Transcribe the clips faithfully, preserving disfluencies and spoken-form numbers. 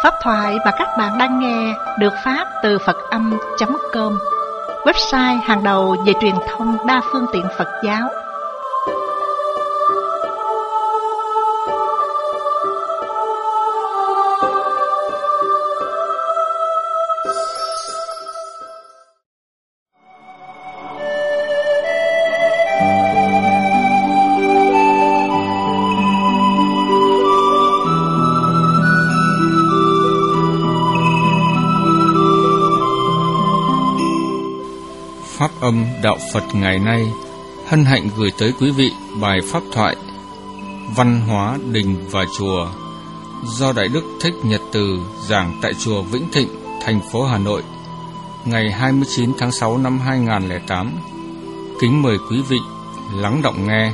Pháp thoại mà các bạn đang nghe được phát từ Phật Âm chấm com, website hàng đầu về truyền thông đa phương tiện Phật giáo. Pháp Âm Đạo Phật ngày nay hân hạnh gửi tới quý vị bài pháp thoại Văn hóa đình và chùa do Đại Đức Thích Nhật Từ giảng tại chùa Vĩnh Thịnh, thành phố Hà Nội, ngày hai mươi chín tháng sáu năm hai nghìn không trăm lẻ tám. Kính mời quý vị lắng đọng nghe.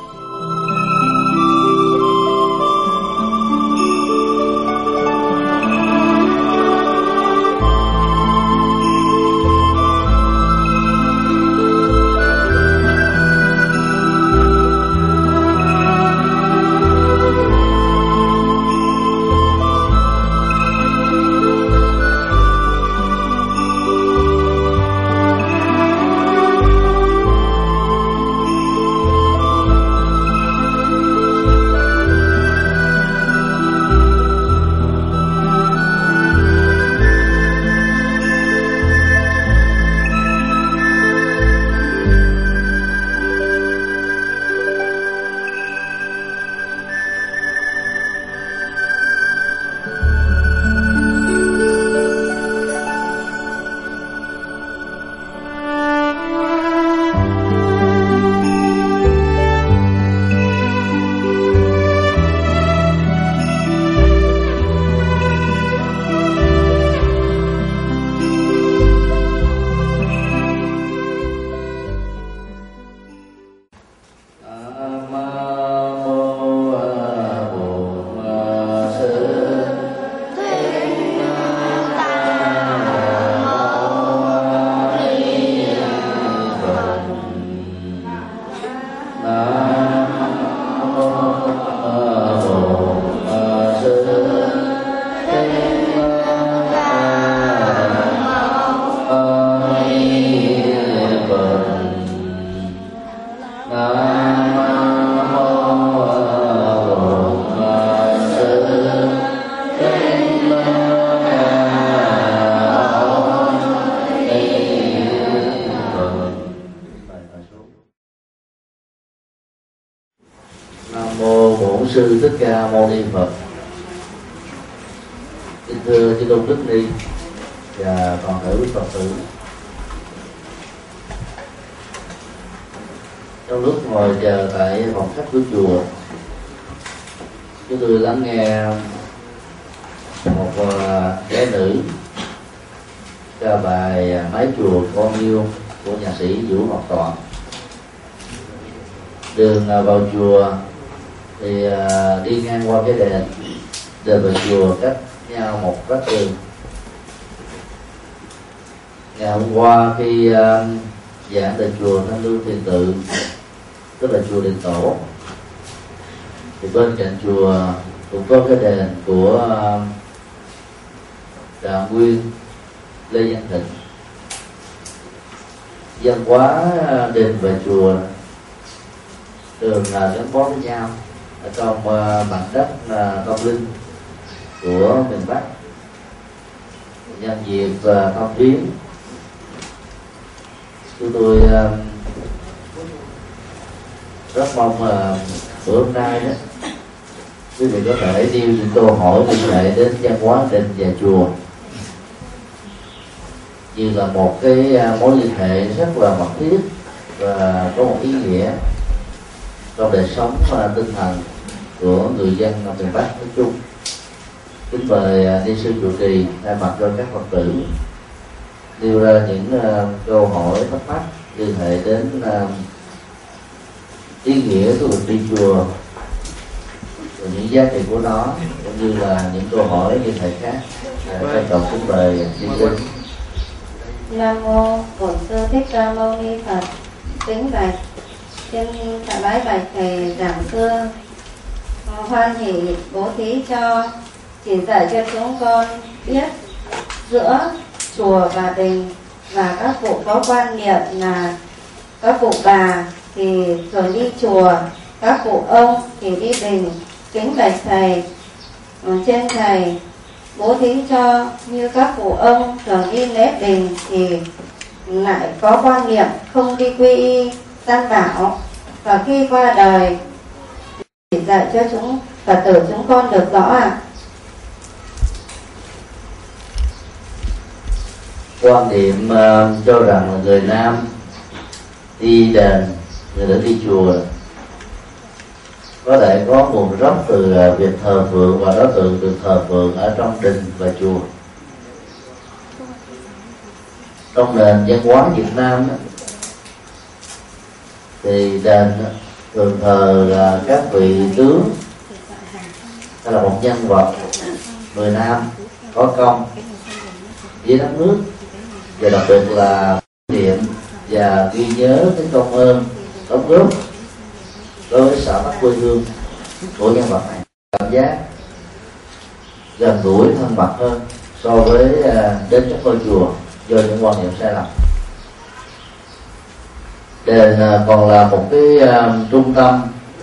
Sư Thích Ca Mâu Ni Phật. Kính thưa chư tôn đức ni và toàn thể quý Phật tử, trong lúc ngồi chờ tại phòng khách của chùa, chúng tôi lắng nghe một gái nữ ca bài Mái Chùa Con Yêu của nhạc sĩ Vũ Ngọc Toàn. Đường vào chùa thì uh, đi ngang qua cái đền, đền và chùa cách nhau một vách tường. Ngày hôm qua khi uh, giảng tại chùa Thanh Lương Thiền Tự, tức là chùa Điện Tổ, thì bên cạnh chùa cũng có cái đền của uh, Trạng Nguyên Lê Văn Thịnh. Văn hóa đền và chùa thường là gắn bó với nhau ở trong uh, mảnh đất uh, tâm linh của miền Bắc. Nhân dịp uh, thăm viếng, chúng tôi uh, rất mong uh, bữa hôm nay đó quý vị có thể nêu những câu hỏi liên hệ đến văn hóa đền và chùa như là một cái uh, mối liên hệ rất là mật thiết và có một ý nghĩa trong đời sống và tinh thần của người dân ở miền Bắc nói chung. Kính mời ni sư trụ trì thay mặt cho các Phật tử nêu ra những uh, câu hỏi thắc mắc liên hệ đến uh, ý nghĩa của việc đi chùa và những giá trị của nó, cũng như là những câu hỏi liên hệ khác. Trân trọng kính mời ni sư. Nam mô Bổn Sư Thích Ca Mâu Ni Phật. Kính bạch xin thả bái bạch thầy giảng sư hoan hỷ bố thí cho chỉ dạy cho chúng con biết giữa chùa và đình, và các cụ có quan niệm là các cụ bà thì thường đi chùa, các cụ ông thì đi đình kính bạch thầy. Còn trên thầy bố thí cho, như các cụ ông thường đi lễ đình thì lại có quan niệm không đi quy y tam bảo, và khi qua đời thì dạy cho chúng Phật tử chúng con được rõ ạ. À? Quan niệm uh, cho rằng là người nam đi đền, người nữ đi chùa có thể có nguồn gốc từ uh, việc thờ phượng, và đối tượng được thờ phượng ở trong đình và chùa. Trong nền văn hóa Việt Nam thì đền thường thờ uh, các vị tướng hay là một nhân vật người nam có công với đất nước, và đặc biệt là niệm và ghi nhớ cái công ơn đóng góp đối với xã tắc quê hương của nhân vật này, cảm giác gần gũi thân mật hơn so với đến các ngôi chùa do những quan niệm sai lầm. Đền còn là một cái uh, trung tâm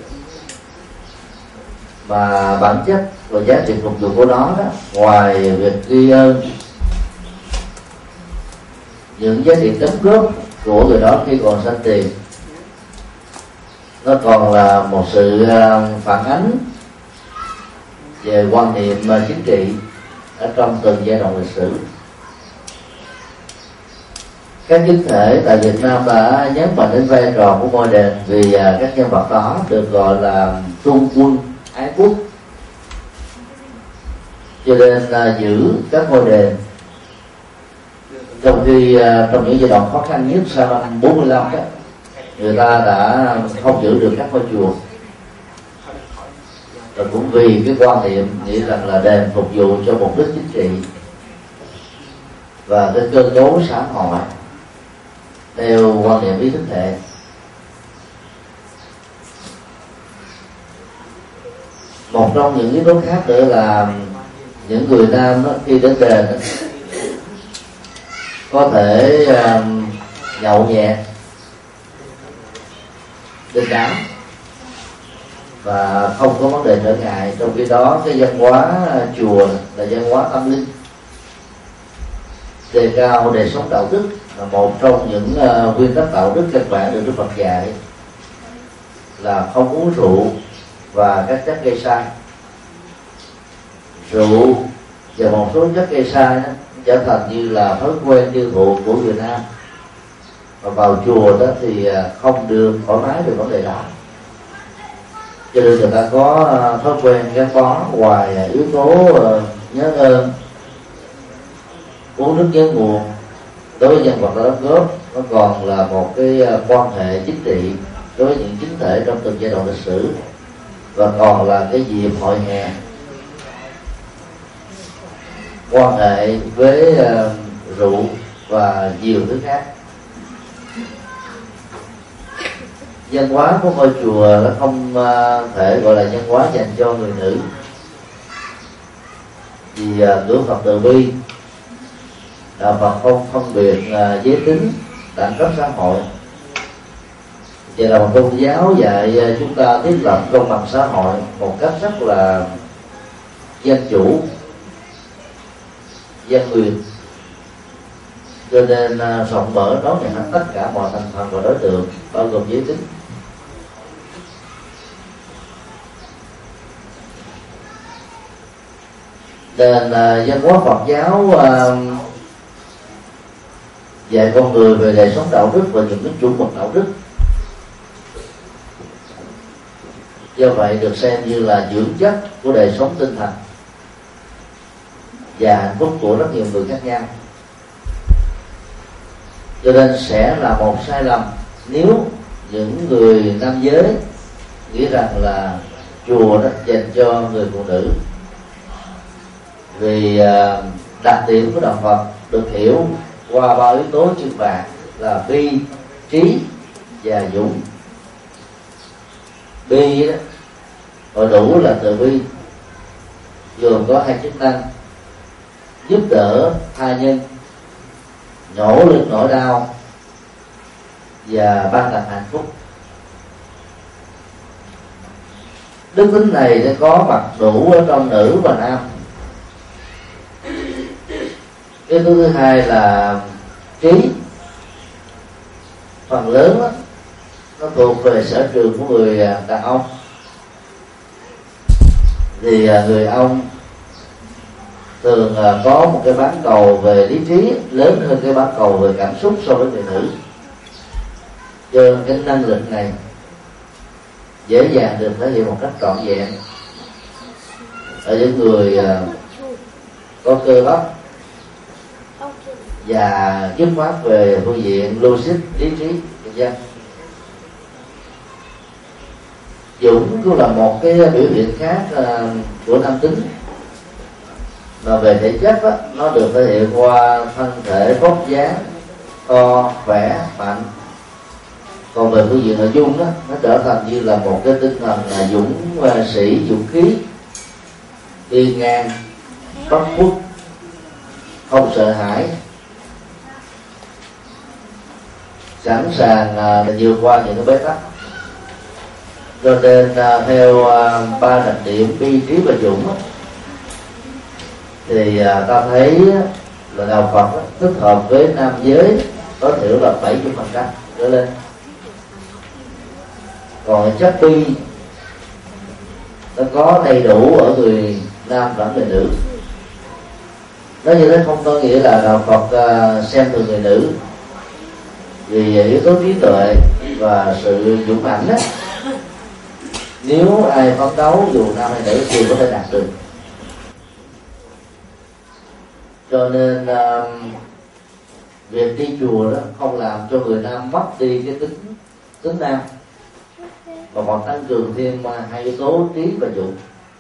mà bản chất và giá trị phục vụ của nó đó, ngoài việc ghi ơn những giá trị đóng góp của người đó khi còn sanh tiền, nó còn là một sự phản ánh về quan niệm chính trị ở trong từng giai đoạn lịch sử. Các chính thể tại Việt Nam đã nhấn mạnh đến vai trò của ngôi đền, vì các nhân vật đó được gọi là trung quân ái quốc, cho nên giữ các ngôi đền. Trong khi uh, trong những giai đoạn khó khăn nhất sau năm bốn mươi lăm đó, người ta đã không giữ được các ngôi chùa, và cũng vì cái quan niệm nghĩ rằng là đền phục vụ cho mục đích chính trị và cái cơ cấu xã hội theo quan niệm ý thức hệ. Một trong những yếu tố khác nữa là những người nam đó, khi đến đền đó, có thể uh, nhậu nhẹt, đình đám và không có vấn đề trở ngại. Trong khi đó cái văn hóa chùa là văn hóa tâm linh, đề cao đời sống đạo đức là một trong những uh, nguyên tắc đạo đức căn bản được Đức Phật dạy là không uống rượu và các chất gây sai. Rượu và một số chất gây sai đó trở thành như là thói quen tiêu thụ của người Nam, và vào chùa đó thì không được thoải mái về vấn đề đó, cho nên người ta có thói quen gắn bó ngoài yếu tố nhớ ơn, uống nước nhớ nguồn đối với nhân vật đã đóng góp, nó còn là một cái quan hệ chính trị đối với những chính thể trong từng giai đoạn lịch sử, và còn là cái dịp hội hè, quan hệ với uh, rượu và nhiều thứ khác. Văn hóa của ngôi chùa nó không uh, thể gọi là văn hóa dành cho người nữ, vì uh, cửa Phật từ bi, đạo Phật không phân biệt uh, giới tính, đẳng cấp xã hội. Vậy là một tôn giáo dạy uh, chúng ta thiết lập công bằng xã hội một cách rất là dân chủ, dân quyền, cho nên uh, rộng mở đón nhận tất cả mọi thành phần và đối tượng, bao gồm giới tính. Nên uh, văn hóa Phật giáo uh, dạy con người về đời sống đạo đức và những cái chuẩn mực đạo đức, do vậy được xem như là dưỡng chất của đời sống tinh thần và hạnh phúc của rất nhiều người khác nhau. Cho nên sẽ là một sai lầm nếu những người nam giới nghĩ rằng là chùa đó dành cho người phụ nữ, vì đặc điểm của đạo Phật được hiểu qua ba yếu tố chưng bạc là bi, trí và dũng. Bi đó, hội đủ là từ bi, gồm có hai chức năng: giúp đỡ tha nhân, nhổ lên nỗi đau và ban tặng hạnh phúc. Đức tính này sẽ có mặt đủ ở trong nữ và nam. Cái thứ hai là trí. Phần lớn đó, nó thuộc về sở trường của người đàn ông. Thì người ông thường có một cái bán cầu về lý trí lớn hơn cái bán cầu về cảm xúc so với người nữ. Cho nên cái năng lực này dễ dàng được thể hiện một cách trọn vẹn ở những người có cơ bắp và dứt khoát về phương diện logic, lý trí, vân vân. Dũng cũng là một cái biểu hiện khác của nam tính, mà về thể chất đó, nó được thể hiện qua thân thể vóc dáng to, khỏe, mạnh. Còn về phương diện nội dung đó, nó trở thành như là một cái tinh thần là dũng sĩ, dũng khí, đi ngang, bất khuất, không sợ hãi, sẵn sàng uh, vượt qua những cái bế tắc. Cho nên uh, theo uh, ba đặc điểm bi, trí và dũng uh, thì uh, ta thấy uh, là đạo Phật uh, thích hợp với nam giới tối thiểu là bảy mươi phần trăm trở lên. Còn chất bi nó có đầy đủ ở người nam lẫn người nữ. Nó như thế không có nghĩa là đạo Phật uh, xem thường người nữ, vì yếu tố trí tuệ và sự dũng mãnh đó, nếu ai phấn đấu dù nam hay nữ thì có thể đạt được. Cho nên uh, việc đi chùa đó không làm cho người nam mất đi cái tính tính nam, mà còn tăng cường thêm hai yếu tố trí và dũng.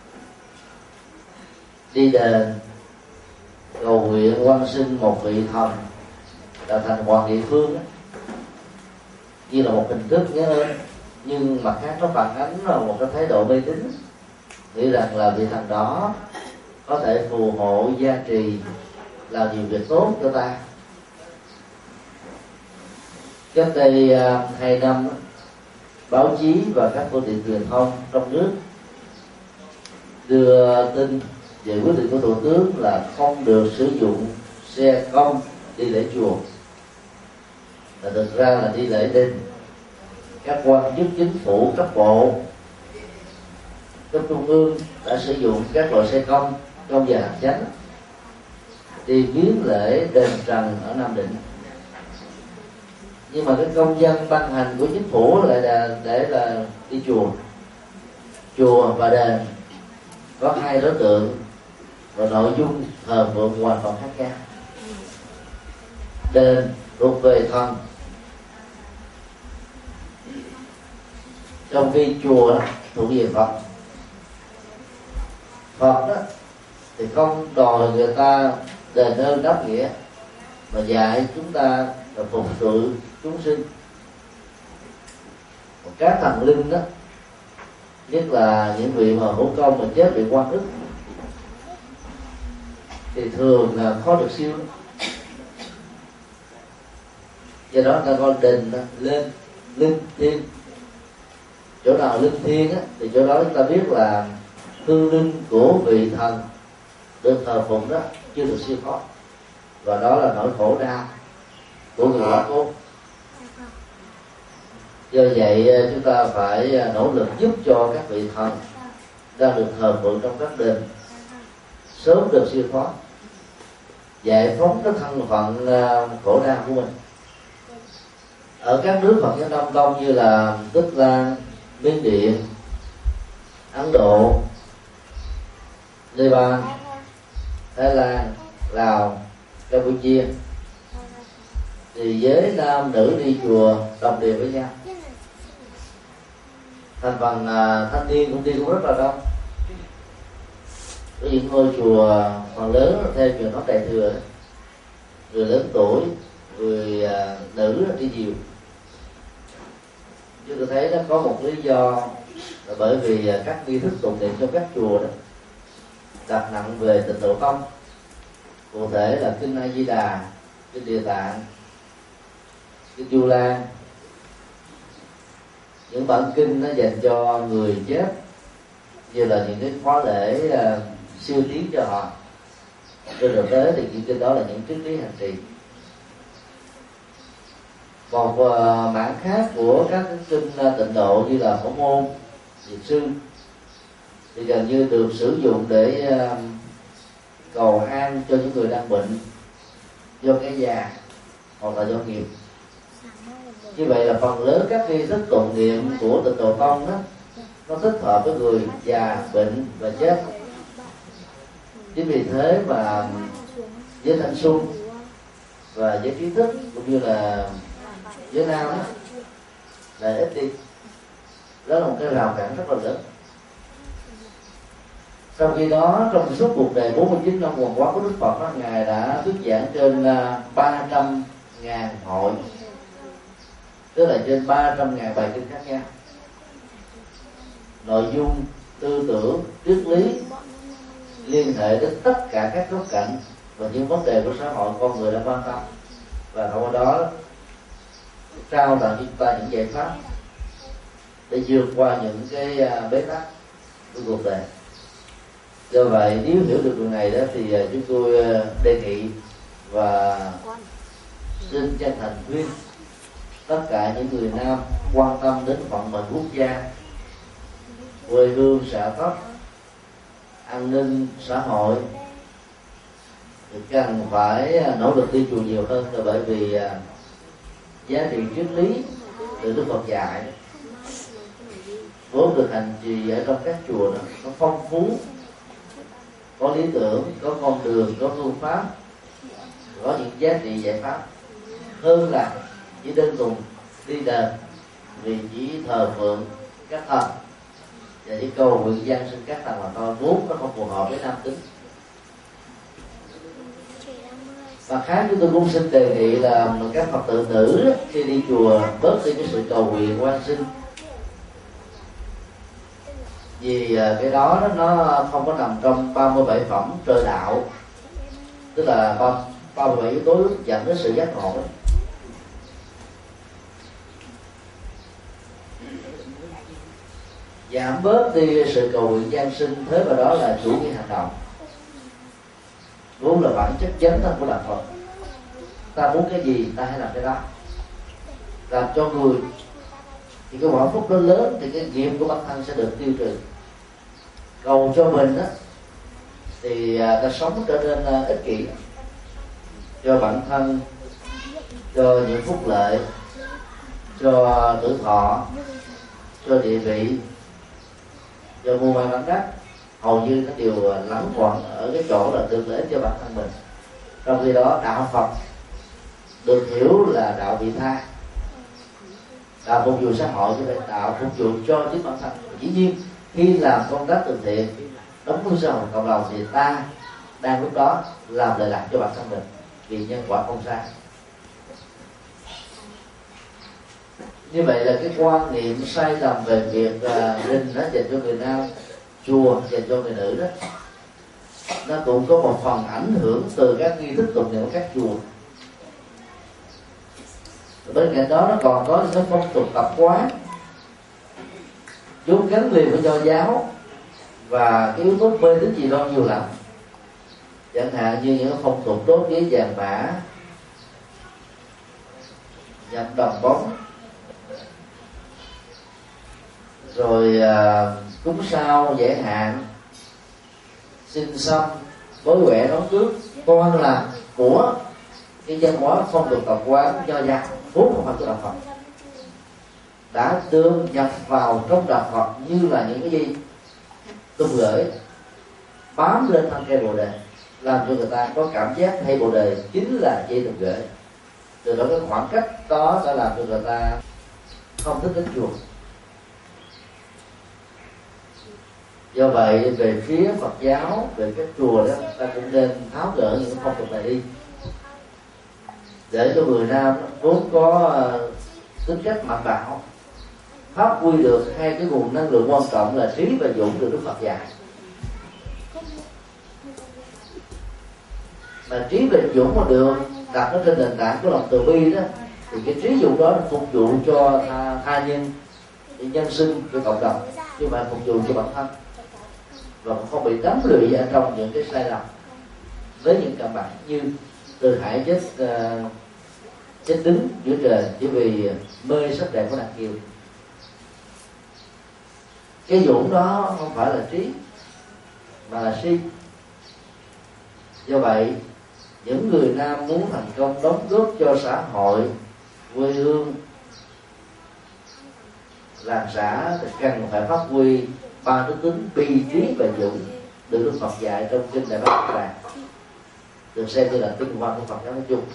Đi đền cầu nguyện quan sinh một vị thần là thành hoàng địa phương đó, như là một hình thức nhớ ơn, nhưng mặt khác nó phản ánh là một cái thái độ mê tín, nghĩ rằng là vị thần đó có thể phù hộ, gia trì, làm nhiều việc tốt cho ta. Cách đây uh, hai năm, báo chí và các phương tiện truyền thông trong nước đưa tin về quyết định của Thủ tướng là không được sử dụng xe công đi lễ chùa. Là thực ra là đi lễ đền. Các quan chức chính phủ cấp bộ, cấp trung ương đã sử dụng các loại xe công trong giờ hành chánh đi viếng lễ đền Trần ở Nam Định. Nhưng mà cái công văn ban hành của chính phủ lại là để là đi chùa. Chùa và đền có hai đối tượng và nội dung thờ phượng hoàn toàn khác nhau. Đền thuộc về thần, trong khi chùa thuộc về Phật. Phật đó thì không đòi người ta đền ơn đáp nghĩa, mà dạy chúng ta là phục sự chúng sinh. Một các thần linh đó, nhất là những vị mà hữu công mà chết bị oan ức, thì thường là khó được siêu. Do đó ta coi đền lên linh thiên. Chỗ nào linh thiêng á, thì chỗ đó chúng ta biết là hương linh của vị thần được thờ phụng đó chưa được siêu thoát, và đó là nỗi khổ đau của người quả cố. Do vậy chúng ta phải nỗ lực giúp cho các vị thần đang được thờ phụng trong các đền sớm được siêu thoát, giải phóng cái thân phận khổ đau của mình. Ở các nước Phật giáo Nam Tông như là Tích Lan, Miến Điện, Ấn Độ, Nepal, Thái Lan, Lào, Campuchia, thì giới nam nữ đi chùa đồng đều với nhau. Thành phần uh, thanh niên cũng đi cũng rất là đông. Có những ngôi chùa phần lớn theo truyền thống Đại thừa, người lớn tuổi, người uh, nữ đi nhiều. Chứ tôi thấy nó có một lý do là bởi vì các nghi thức tụng niệm trong các chùa đó đặt nặng về Tịnh Độ Tông, cụ thể là kinh A Di Đà, kinh Địa Tạng, kinh Du Lan, những bản kinh nó dành cho người chết, như là những cái khóa lễ uh, siêu tiến cho họ. Trên thực tế thì những kinh đó là những triết lý hành trì. Một uh, mảng khác của các kinh uh, tịnh độ như là Phổ Môn, Diệt Sư thì gần như được sử dụng để uh, cầu an cho những người đang bệnh do cái già hoặc là do nghiệp. Như vậy là phần lớn các nghi thức tụng niệm của Tịnh Độ Tông đó, nó thích hợp với người già, bệnh và chết. Chính vì thế mà giới thanh xuân và giới trí thức cũng như là giới nam đó, là ít đi. Đó là một cái rào cản rất là lớn. Trong khi đó, trong suốt cuộc đời bốn mươi chín năm hoàng hóa của Đức Phật đó, Ngài đã thuyết giảng trên ba trăm ngàn hội, tức là trên ba trăm ngàn bài kinh khác nhau. Nội dung, tư tưởng, triết lý liên hệ đến tất cả các góc cạnh và những vấn đề của xã hội con người đã quan tâm, và thông qua đó trao tặng chúng ta những giải pháp để vượt qua những cái bế tắc của cuộc đời. Do vậy nếu hiểu được điều này đó thì chúng tôi đề nghị và xin chân thành khuyên tất cả những người nam quan tâm đến vận mệnh quốc gia, quê hương xã tắc, an ninh xã hội thì cần phải nỗ lực đi chùa nhiều hơn, là bởi vì giá trị triết lý từ Đức Phật dạy vốn được hành trì ở trong các chùa đó, nó phong phú, có lý tưởng, có con đường, có phương pháp, có những giá trị giải pháp hơn là chỉ đơn thuần đi đền vì chỉ thờ phượng các thần và chỉ cầu nguyện gian sinh các thần mà thôi, vốn nó không phù hợp với nam tính. Và khác chúng tôi cũng xin đề nghị là các Phật tử nữ khi đi chùa bớt đi cái sự cầu nguyện quan sinh, vì cái đó nó không có nằm trong ba mươi bảy phẩm trời đạo, tức là ba mươi bảy yếu tố dẫn đến sự giác ngộ. Giảm bớt đi sự cầu nguyện gian sinh, thế và đó là chủ nghĩa hành động, vốn là bản chất chánh thân của đạo Phật. Ta muốn cái gì ta hãy làm cái đó, làm cho người thì cái quả phúc nó lớn thì cái nghiệp của bản thân sẽ được tiêu trừ. Cầu cho mình đó thì ta sống trở nên ích kỷ cho bản thân, cho những phúc lợi, cho tuổi thọ, cho địa vị, cho mua may bán đắt, hầu như nó đều lắng quẩn ở cái chỗ là được lợi cho bản thân mình. Trong khi đó đạo Phật được hiểu là đạo vị tha, đạo phục vụ xã hội, chứ phải đạo phục vụ cho chính bản thân. Dĩ nhiên khi làm công tác từ thiện, đóng góp xã hội cộng đồng thì ta đang lúc đó làm lợi lạc cho bản thân mình, vì nhân quả không sai. Như vậy là cái quan niệm sai lầm về việc uh, đình nó dành cho người nam, chùa dành cho người nữ đó, nó cũng có một phần ảnh hưởng từ các nghi thức tụng niệm của các chùa. Bên cạnh đó nó còn có những phong tục tập quán chúng gắn liền với nho giáo và cái yếu tố mê tín gì đó nhiều lắm. Chẳng hạn như những phong tục đốt giấy vàng mã, nhập đồng bóng, rồi à, cúng sao giải hạn, xin xăm, bối quẹ đón cướp, con là của cái văn hóa phong tục tập quán nho giáo, vốn không phải của đạo Phật, đã được nhập vào trong đạo Phật như là những cái gì tung gửi bám lên thân cây bồ đề, làm cho người ta có cảm giác cây bồ đề chính là dây tung gửi. Từ đó cái khoảng cách đó đã làm cho người ta không thích đến chùa. Do vậy về phía Phật giáo, về các chùa đó, ta cũng nên tháo gỡ những phong tục này đi, để cho người nam vốn có tính cách mạnh bạo phát huy được hai cái nguồn năng lượng quan trọng là trí và dũng được Đức Phật dạy. Mà trí về dũng mà được đặt ở trên nền tảng của lòng từ bi đó, thì cái trí dũng đó là phục vụ cho tha, tha nhân, cho nhân sinh, cho cộng đồng, chứ không phải phục vụ cho bản thân, và không bị đắm lụy ở trong những cái sai lầm với những căn bản như Từ Hải chết uh, chết đứng giữa trời chỉ vì mê sắc đẹp của nàng kiều. Cái dũng đó không phải là trí mà là si. Do vậy những người nam muốn thành công đóng góp cho xã hội, quê hương, làng xã thì cần phải phát huy ba đức tính bi, trí và dũng được Đức Phật dạy trong kinh Đại Bát Đàn, được xem như là tinh hoa của Phật giáo nói chung.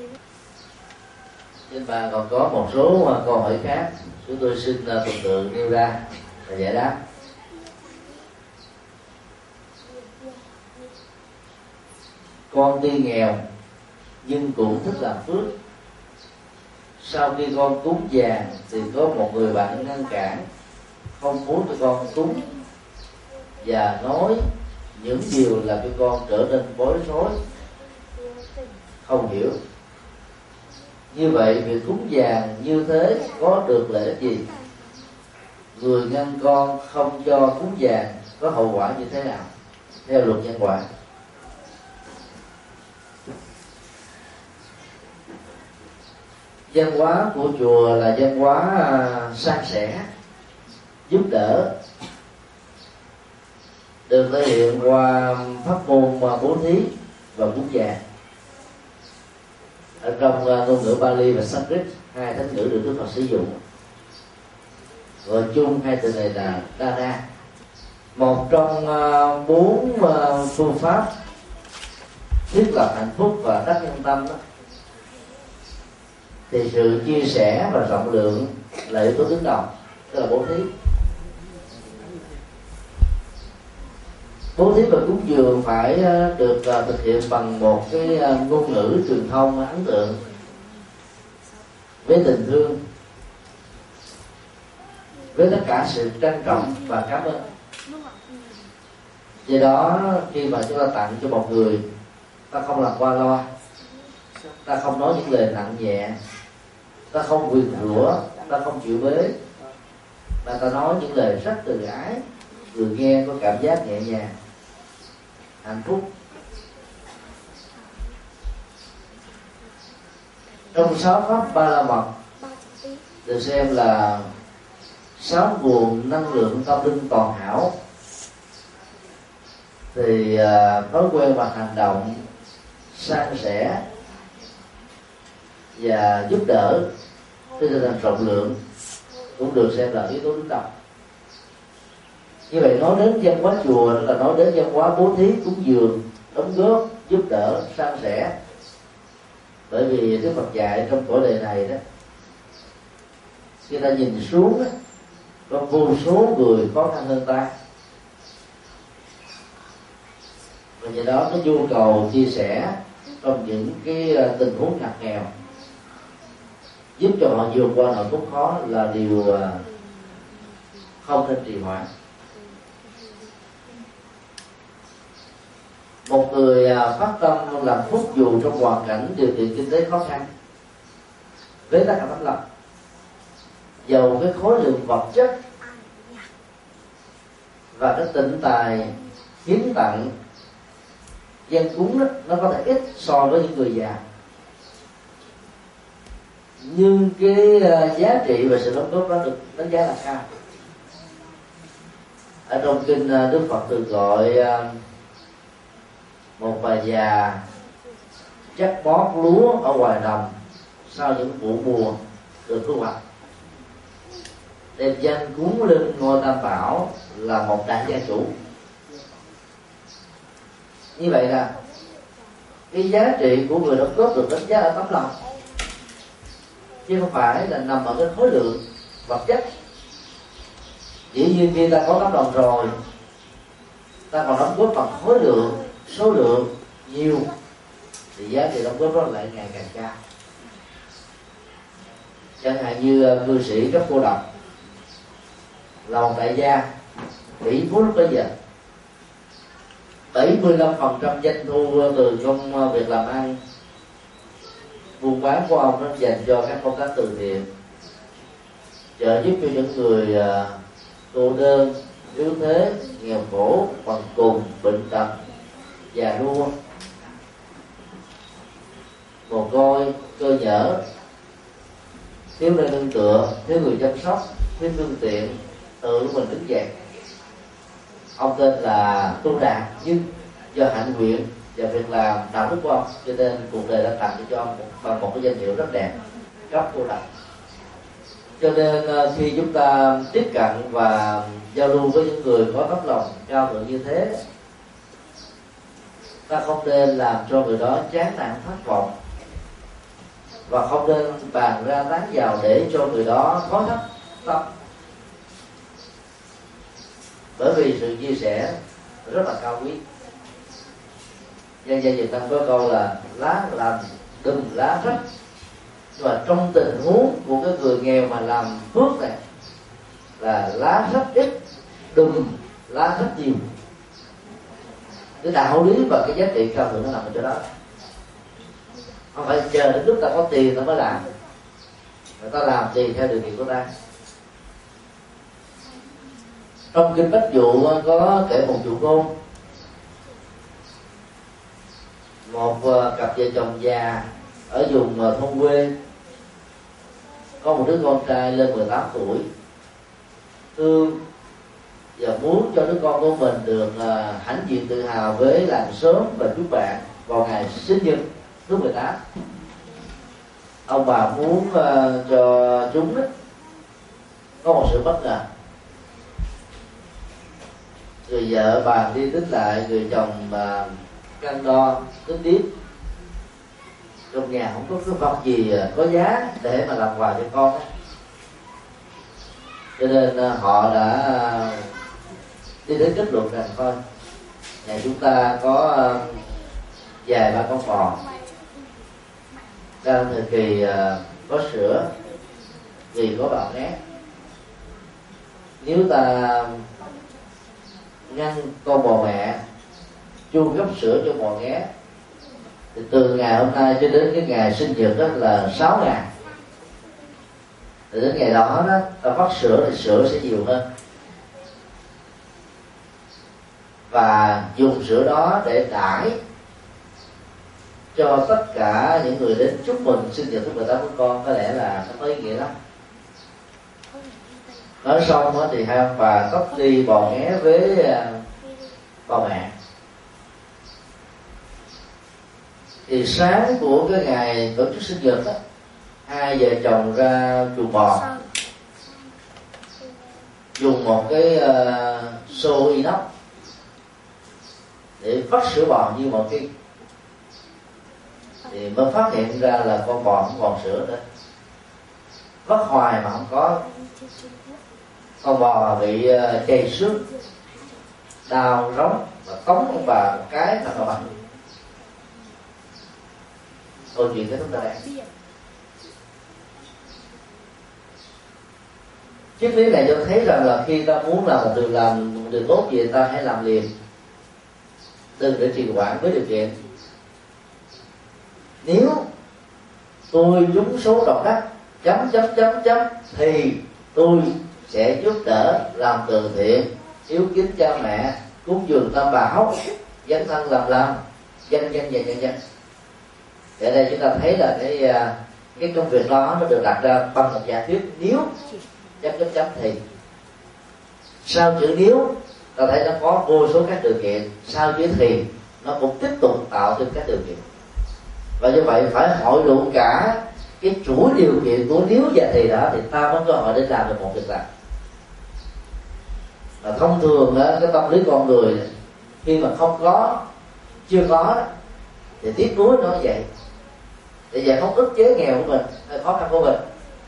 Trên bàn còn có một số câu hỏi khác, chúng tôi xin tuần tự nêu ra và giải đáp. Con tuy nghèo nhưng cũng thích làm phước. Sau khi con cúng vàng thì có một người bạn ngăn cản, không muốn cho con cúng và nói những điều làm cho con trở nên bối rối, không hiểu. Như vậy việc cúng vàng như thế có được lợi ích gì? Người ngăn con không cho cúng vàng có hậu quả như thế nào theo luật nhân quả? Văn hóa của chùa là văn hóa san sẻ, giúp đỡ, được thể hiện qua pháp môn bố thí và cúng vàng. Ở trong ngôn ngữ Bali và Sanskrit, hai thánh ngữ được Đức Phật sử dụng, gọi chung hai từ này là Dana. Một trong bốn phương pháp thiết lập hạnh phúc và đắc nhân tâm đó, thì sự chia sẻ và rộng lượng là yếu tố đứng đầu, tức là bố thí. Bố thí và cúng dường phải được thực hiện bằng một cái ngôn ngữ truyền thông ấn tượng, với tình thương, với tất cả sự trân trọng và cảm ơn. Do đó khi mà chúng ta tặng cho một người, ta không làm qua loa, ta không nói những lời nặng nhẹ, ta không quyền rủa, ta không chịu bới, mà ta nói những lời rất từ ái, người nghe có cảm giác nhẹ nhàng, hạnh phúc. Trong sáu pháp Ba La Mật được xem là sáu nguồn năng lượng tâm linh toàn hảo, thì thói quen và hành động san sẻ và giúp đỡ với tinh thần rộng lượng cũng được xem là yếu tố đứng đầu. Như vậy nói đến văn hóa chùa là nói đến văn hóa bố thí, cúng dường, đóng góp, giúp đỡ, san sẻ. Bởi vì Đức Phật dạy trong cõi đời này đó, khi ta nhìn xuống đó, có vô số người khó khăn hơn ta, và do đó cái nhu cầu chia sẻ trong những cái tình huống ngặt nghèo, giúp cho họ vượt qua nỗi khốn khó là điều không nên trì hoãn. Một người phát tâm làm phúc dù trong hoàn cảnh điều kiện kinh tế khó khăn, với tất cả tấm lòng, dầu cái khối lượng vật chất và cái tịnh tài hiến tặng dân cúng đó, nó có thể ít so với những người già, nhưng cái giá trị và sự đóng góp đó được đánh giá là cao. Ở trong kinh Đức Phật thường gọi một bà già chắc bót lúa ở ngoài đồng sau những vụ mùa được thu hoạch, đem danh cúng lên ngôi Tam Bảo là một đại gia chủ. Như vậy là cái giá trị của người đóng góp được đánh giá ở tấm lòng, chứ không phải là nằm ở cái khối lượng vật chất. Dĩ nhiên khi ta có tấm lòng rồi, ta còn đóng góp bằng khối lượng, số lượng nhiều, thì giá trị đóng góp đó lại ngày càng cao. Chẳng hạn như cư sĩ cấp cô độc là một đại gia tỷ phú lúc bấy giờ, bảy mươi lăm phần trăm doanh thu từ công việc làm ăn buôn bán của ông nó dành cho các công tác từ thiện, trợ giúp cho những người cô đơn, yếu thế, nghèo khổ, bằng cùng, bệnh tật, già nua, mồ côi, cơ nhở, thiếu nơi nương tựa, thiếu người chăm sóc, thiếu phương tiện, tự mình đứng dậy. Ông tên là Tu Đạt, nhưng do hạnh nguyện và việc làm đạo đức của ông cho nên cuộc đời đã tặng cho ông bằng một cái danh hiệu rất đẹp, cấp Tu Đạt. Cho nên khi chúng ta tiếp cận và giao lưu với những người có tấm lòng cao thượng như thế, ta không nên làm cho người đó chán nản thất vọng, và không nên bàn ra tán vào để cho người đó có thất tâm, bởi vì sự chia sẻ rất là cao quý. Dân gian Việt Nam có câu là lá lành đùm lá rách, và trong tình huống của cái người nghèo mà làm phước này là lá rách ít, đùm lá rách nhiều. Cái đạo lý và cái giá trị cao thượng nó nằm ở chỗ đó. Không phải chờ đến lúc ta có tiền ta mới làm, người ta làm tùy theo điều kiện của ta. Trong kinh Bách Dụ có kể một dụ ngôn. Một cặp vợ chồng già ở vùng thôn quê có một đứa con trai lên mười tám tuổi, thương và muốn cho đứa con của mình được hãnh diện tự hào với làng xóm và chú bạn vào ngày sinh nhật thứ mười tám. Ông bà muốn uh, cho chúng đó, có một sự bất ngờ. Người vợ bàn đi tính lại, người chồng mà cân đo tính tiếp, trong nhà không có cái vật gì có giá để mà làm quà cho con đó. Cho nên uh, họ đã uh, đi đến kết luận rằng thôi, nhà chúng ta có uh, vài ba con bò đang thời kỳ uh, có sữa, vì có bào ngát. Nếu ta ngăn con bò mẹ chu gấp sữa cho bò ngát, thì từ ngày hôm nay cho đến cái ngày sinh nhật đó là sáu ngày. Thì đến ngày đó đó ta vắt sữa thì sữa sẽ nhiều hơn, và dùng sữa đó để đãi cho tất cả những người đến chúc mừng sinh nhật thứ mười tám của con. Có lẽ là nó có ý nghĩa lắm. Nói xong đó, thì hai ông bà cất ly bò nghé với bà mẹ. Thì sáng của cái ngày tổ chức sinh nhật đó, hai vợ chồng ra chuồng bò, dùng một cái uh, xô inox để vắt sữa bò như một cái, thì mới phát hiện ra là con bò không còn sữa nữa. Vắt hoài mà không có, con bò bị uh, chày xước, đau rống, và tống ông bà một cái thật là mạnh. Câu chuyện cái chúng ta đang triết lý này cho thấy rằng là khi ta muốn làm một điều làm một điều tốt gì, ta hãy làm liền, đừng để trì hoãn với điều kiện. Nếu tôi trúng số độc đắc chấm chấm chấm chấm thì tôi sẽ giúp đỡ làm từ thiện, hiếu kính cha mẹ, cúng dường tam bảo, dấn thân làm làm, dân dân dân dân dân. Để đây chúng ta thấy là cái cái công việc đó nó được đặt ra bằng một giả thuyết nếu chấm chấm chấm thì. Sau chữ nếu ta thấy nó có vô số các điều kiện, sau chữ thì nó cũng tiếp tục tạo thêm các điều kiện, và như vậy phải hội đủ cả cái chuỗi điều kiện của nếu và thì đó thì ta mới có hội để làm được một việc làm. Và thông thường đó, cái tâm lý con người khi mà không có, chưa có thì tiếc nuối nó vậy, để vậy không ức chế nghèo của mình, khó khăn của mình.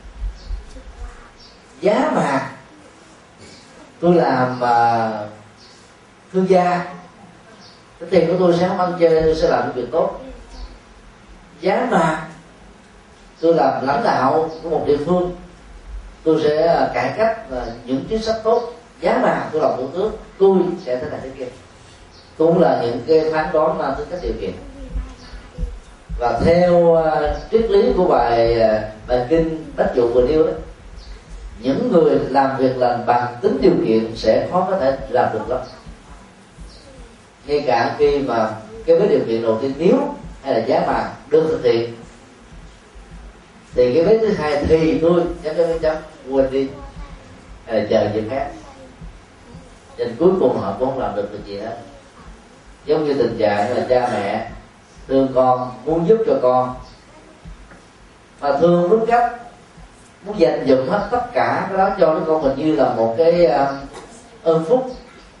Giá mà tôi làm mà thương gia, cái tiền của tôi sẽ không ăn chơi, tôi sẽ làm những việc tốt. Giá mà tôi làm lãnh đạo của một địa phương, tôi sẽ cải cách những chính sách tốt. Giá mà tôi làm thủ tướng, tôi sẽ thế này thế kia. cũng là những cái phán đoán mang tính chất điều kiện. Và theo uh, triết lý của bài uh, bài kinh Bách Dụ vừa nêu đó, những người làm việc làm bằng tính điều kiện sẽ khó có thể làm được lắm. Ngay cả khi mà cái với điều kiện đầu tiên nếu hay là giá vàng được thực hiện, thì cái vế thứ hai thì tôi chấm chấm chấm quên đi, hay là chờ việc khác. Nên cuối cùng họ cũng không làm được việc gì hết. Giống như tình trạng là cha mẹ thương con, muốn giúp cho con, mà thương đúng cách, muốn dành dụm hết tất cả cái đó cho đứa con mình như là một cái uh, ơn phúc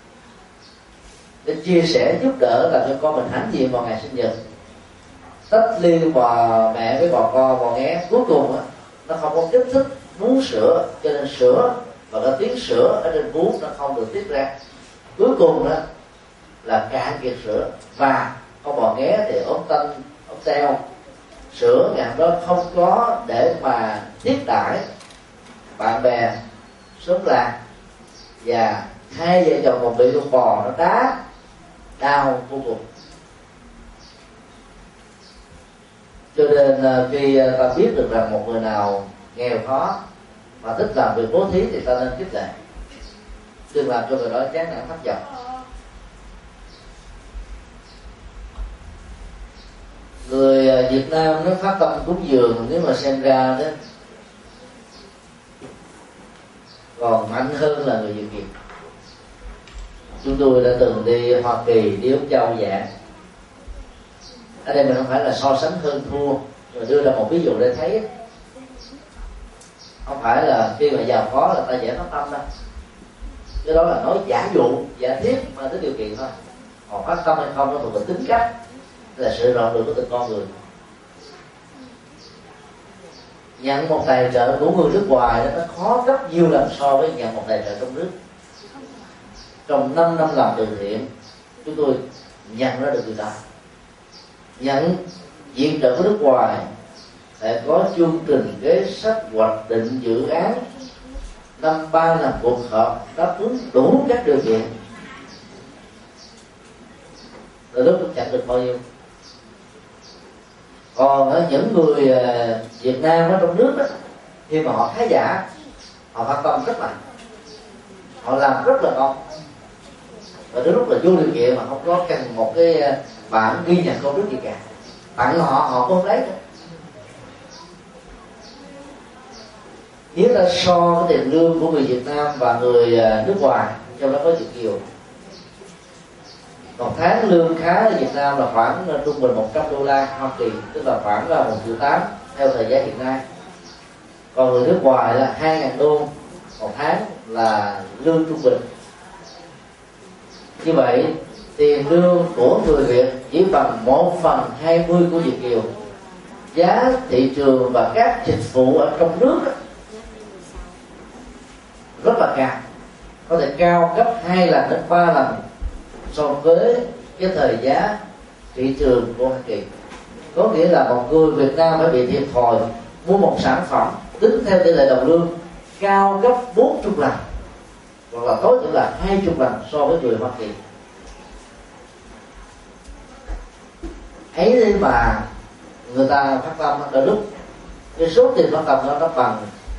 để chia sẻ giúp đỡ, làm cho con mình hãnh diện vào ngày sinh nhật. Tách ly bò mẹ với bò con bò nghé, cuối cùng á nó không có kích thích muốn sữa, cho nên sữa và cái tiếng sữa ở trên vú nó không được tiết ra. Cuối cùng đó là cạn kiệt sữa, và con bò nghé thì ốm tanh ốm teo, sữa ngày hôm đó không có để mà tiếp đãi bạn bè xóm làng, và hai vợ chồng còn bị con bò nó đá đau vô cùng. Cho nên khi ta biết được rằng một người nào nghèo khó mà thích làm việc bố thí thì ta nên khích lệ, đừng làm cho người đó chán nản thất vọng. Người Việt Nam nó phát tâm cúng dường, nếu mà xem ra đó còn mạnh hơn là người Việt Kiều. Chúng tôi đã từng đi Hoa Kỳ, đi Úc Châu giảng. Ở đây mình không phải là so sánh hơn thua, mà đưa ra một ví dụ để thấy không phải là khi mà giàu có là ta dễ phát tâm đâu. Cái đó là nói giả dụ, giả thiết mà tới điều kiện thôi. Còn phát tâm hay không nó thuộc về tính cách, là sự rộng lượng của từng con người. Nhận một tài trợ của người nước ngoài đó, nó khó gấp nhiều lần so với nhận một tài trợ trong nước. Trong năm năm làm từ thiện, chúng tôi nhận ra được điều đó. Nhận viện trợ của nước ngoài sẽ có chương trình kế sách hoạch định dự án, năm ba làm cuộc họp đáp ứng đủ các điều kiện, từ lúc cũng nhận được bao nhiêu. Còn ở những người Việt Nam ở trong nước đó, khi mà họ khá giả, họ phát tâm rất mạnh, họ làm rất là ngon, và đến lúc là vô điều kiện mà không có cần một cái bản ghi nhận công đức gì cả, tặng họ họ không lấy nữa. Nếu ta so cái tiền lương của người Việt Nam và người nước ngoài, trong đó có Việt kiều, một tháng lương khá ở Việt Nam là khoảng trung bình một trăm đô la Hoa Kỳ, tức là khoảng là một triệu tám theo thời gian hiện nay. Còn người nước ngoài là hai ngàn đô một tháng là lương trung bình. Như vậy tiền lương của người Việt chỉ bằng một phần hai mươi của Việt kiều. Giá thị trường và các dịch vụ ở trong nước đó, rất là cao, có thể cao gấp hai lần đến ba lần so với cái thời giá thị trường của Hoa Kỳ. Có nghĩa là một người Việt Nam phải bị thiệt thòi mua một sản phẩm tính theo tỷ lệ đồng lương cao gấp bốn mươi lần, hoặc là tối thiểu là hai mươi lần so với người Hoa Kỳ. Ấy thế mà người ta phát tâm đôi lúc cái số tiền phát tâm đó nó bằng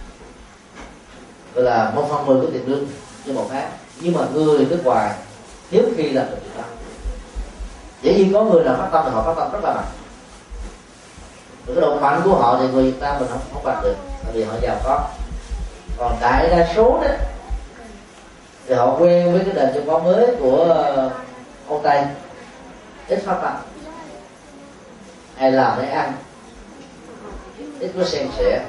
gọi là một phần mười của tiền lương trên một tháng. Nhưng mà người nước ngoài hiếm khi làm được điều đó. Dĩ nhiên có người nào phát tâm thì họ phát tâm rất là mạnh, cái độ mạnh của họ thì người Việt Nam mình không không bằng được, tại vì họ giàu có. Còn đại đa số đó thì họ quen với cái nền văn hóa mới của Âu Tây, ít phát tâm, ai làm để ăn, ít có xen sẻ.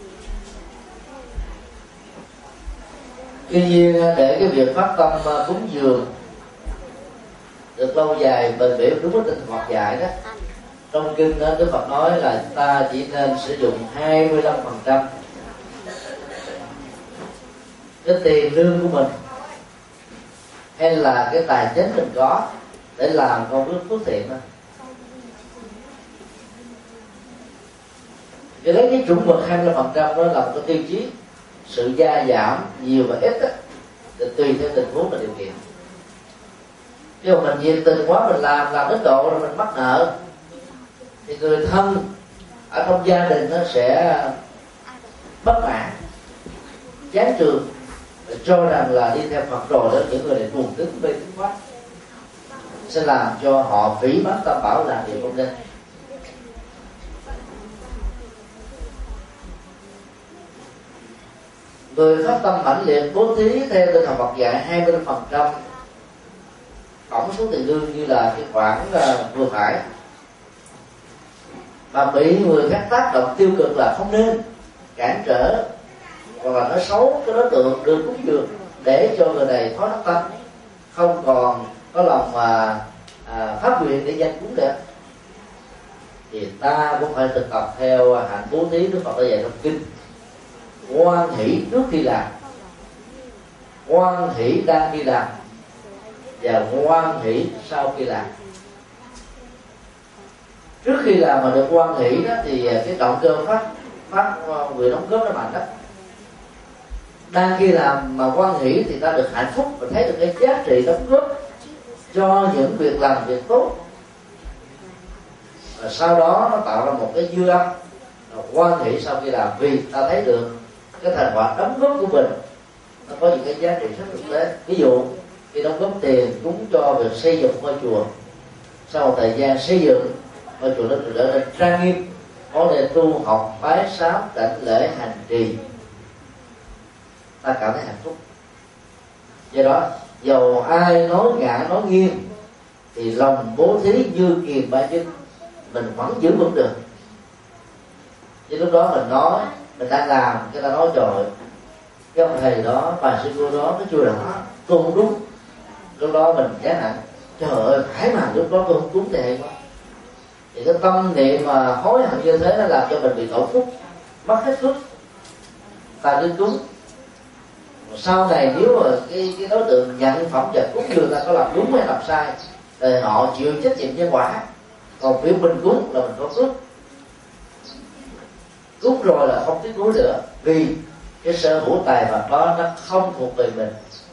Tuy nhiên để cái việc phát tâm cúng dường được lâu dài bền bỉ đúng với tinh Phật dạy đó, trong kinh đó Đức Phật nói là ta chỉ nên sử dụng hai mươi lăm phần trăm cái tiền lương của mình hay là cái tài chính mình có để làm công đức phước thiện đó. Cái lấy cái chuẩn mực hai mươi lăm phần trăm đó là một cái tiêu chí. Sự gia giảm nhiều và ít đó, thì tùy theo tình huống và điều kiện. Nếu mà mình nhiệt tình quá, mình làm làm đến độ rồi mình mắc nợ, thì người thân ở trong gia đình nó sẽ bất mãn, chán trường, cho rằng là đi theo Phật rồi đó, những người này cuồng tín mê tín quá, sẽ làm cho họ phỉ báng Tam Bảo, làm điều không nên. Người phát tâm mãnh liệt bố thí theo tinh thần Phật dạy hai mươi lăm phần trăm tổng số tiền lương như là cái khoản uh, vừa phải, mà bị người khác tác động tiêu cực là không nên, cản trở hoặc là nói xấu cái đối tượng được cúng dường, để cho người này thói thất tâm, không còn có lòng mà à, phát nguyện để danh cúng nữa, thì ta cũng phải thực tập theo hạnh bố thí Đức Phật đã dạy trong kinh: hoan hỷ trước khi làm, hoan hỷ đang khi làm, và hoan hỷ sau khi làm. Trước khi làm mà được hoan hỷ đó thì cái động cơ phát phát người đóng góp nó mạnh đó. Đang khi làm mà hoan hỷ thì ta được hạnh phúc và thấy được cái giá trị đóng góp cho những việc làm việc tốt, và sau đó nó tạo ra một cái dư âm hoan hỷ sau khi làm, vì ta thấy được cái thành quả đóng góp của mình nó có những cái giá trị rất thực tế. Ví dụ khi đóng góp tiền cúng cho việc xây dựng ngôi chùa, sau một thời gian xây dựng ngôi chùa nó trở nên trang nghiêm, có thể tu học bái sám đảnh lễ hành trì, ta cảm thấy hạnh phúc. Do đó dầu ai nói ngã nói nghiêng thì lòng bố thí như kiềm ba chân, mình vẫn giữ vững được. Chứ lúc đó mình nói, mình đang làm, cái ta nói trời, cái ông thầy đó, bà sư cô đó, cái chùa đó tôi không đúng. Lúc đó mình chán nản, trời ơi phải mà lúc đó tôi không đúng thì hay quá. Thì cái tâm niệm mà hối hận như thế nó làm cho mình bị tổn phúc, mất hết phước. Ta cứ đúng. Sau này nếu mà cái, cái đối tượng nhận phẩm vật cúng dường ta có làm đúng hay làm sai, thì họ chịu trách nhiệm nhân quả. Còn phía mình cúng là mình có phước, cúng rồi là không tiếc nuối nữa, vì cái sở hữu tài vật đó nó không thuộc về mình,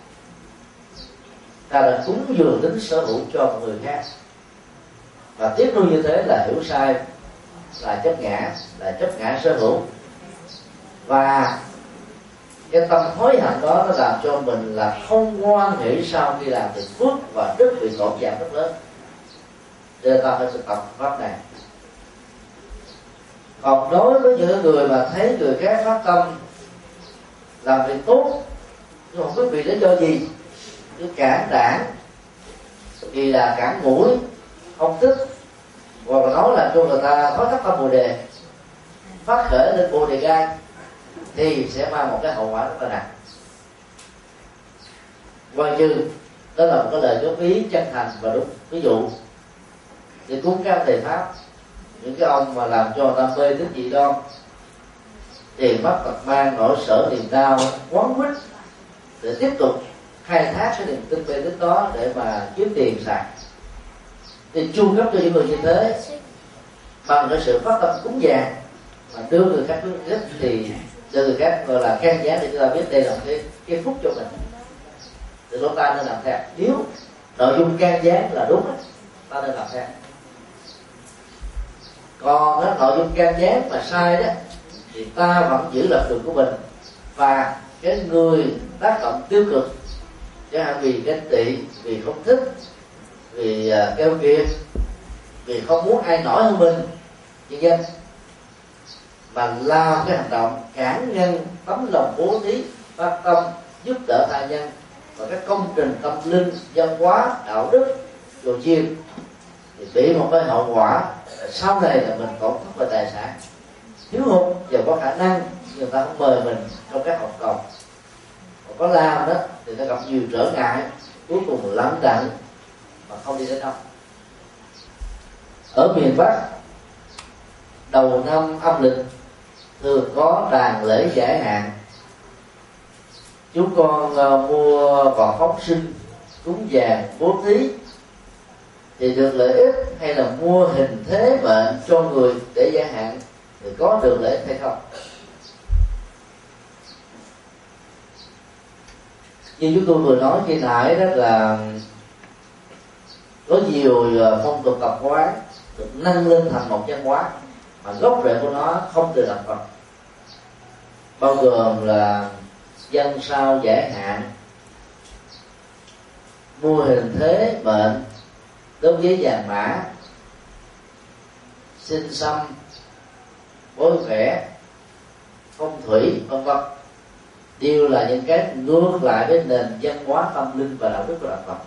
ta đã cúng dường tính sở hữu cho một người khác. Và tiếc nuối như thế là hiểu sai, là chấp ngã, là chấp ngã sở hữu. Và cái tâm hối hận đó nó làm cho mình là không hoan hỷ sau khi làm, thì phước và đức bị tổn giảm rất lớn. Cho nên ta phải thực tập pháp này. Còn đối với những người mà thấy người khác phát tâm làm việc tốt, nhưng không biết vì lý do gì, cứ cản đảng, vì là cản mũi, không thích, hoặc là nói là cho người ta có thất tâm bồ đề, phát khởi lên bồ đề gai, thì sẽ mang một cái hậu quả rất là nặng. Ngoài trừ đó là một cái lời góp ý chân thành và đúng. Ví dụ thì cúng các thầy pháp, những cái ông mà làm cho người ta mê tín dị đoan, tiền mất tật mang, nỗi sợ niềm đau quấn quýt, để tiếp tục khai thác cái niềm tin mê tín đó để mà kiếm tiền sạc, thì chu cấp cho những người như thế bằng cái sự phát tâm cúng dường mà đưa người khác biết, thì đưa người khác gọi là khen giá để chúng ta biết đây là một cái cái phúc cho mình, thì chúng ta nên làm theo. Nếu nội dung can gián là đúng, ta nên làm theo. Còn đó, nội dung can gián mà sai đó, thì ta vẫn giữ lập trường của mình, và cái người tác động tiêu cực, chẳng hạn vì ganh tị, vì không thích, vì uh, keo kiệt, vì không muốn ai nổi hơn mình, nhân danh, mà làm cái hành động cản ngăn tấm lòng bố thí, phát tâm giúp đỡ tha nhân và các công trình tâm linh, văn hóa, đạo đức, đồ chiêm, thì bị một cái hậu quả sau này là mình tổn thất về tài sản, thiếu hụt và có khả năng người ta không mời mình trong các học cầu. Còn có làm đó thì nó gặp nhiều trở ngại, cuối cùng lắng đặng mà không đi đến đâu. Ở miền Bắc, đầu năm âm lịch thường có đàn lễ giải hạn. Chúng con uh, mua vỏ phóng sinh, cúng vàng, bố thí thì được lợi ích, hay là mua hình thế mệnh cho người để giải hạn thì có được lợi ích hay không? Như chúng tôi vừa nói khi nãy đó, là có nhiều phong tục tập quán được nâng lên thành một văn hóa mà gốc rễ của nó không từ lập Phật, bao gồm là dân sao giải hạn, mô hình thế mệnh, đốt giấy vàng mã, sinh xăm, bói vẽ, phong thủy, vân vân, đều là những cái ngược lại với nền văn hóa tâm linh và đạo đức của đạo Phật.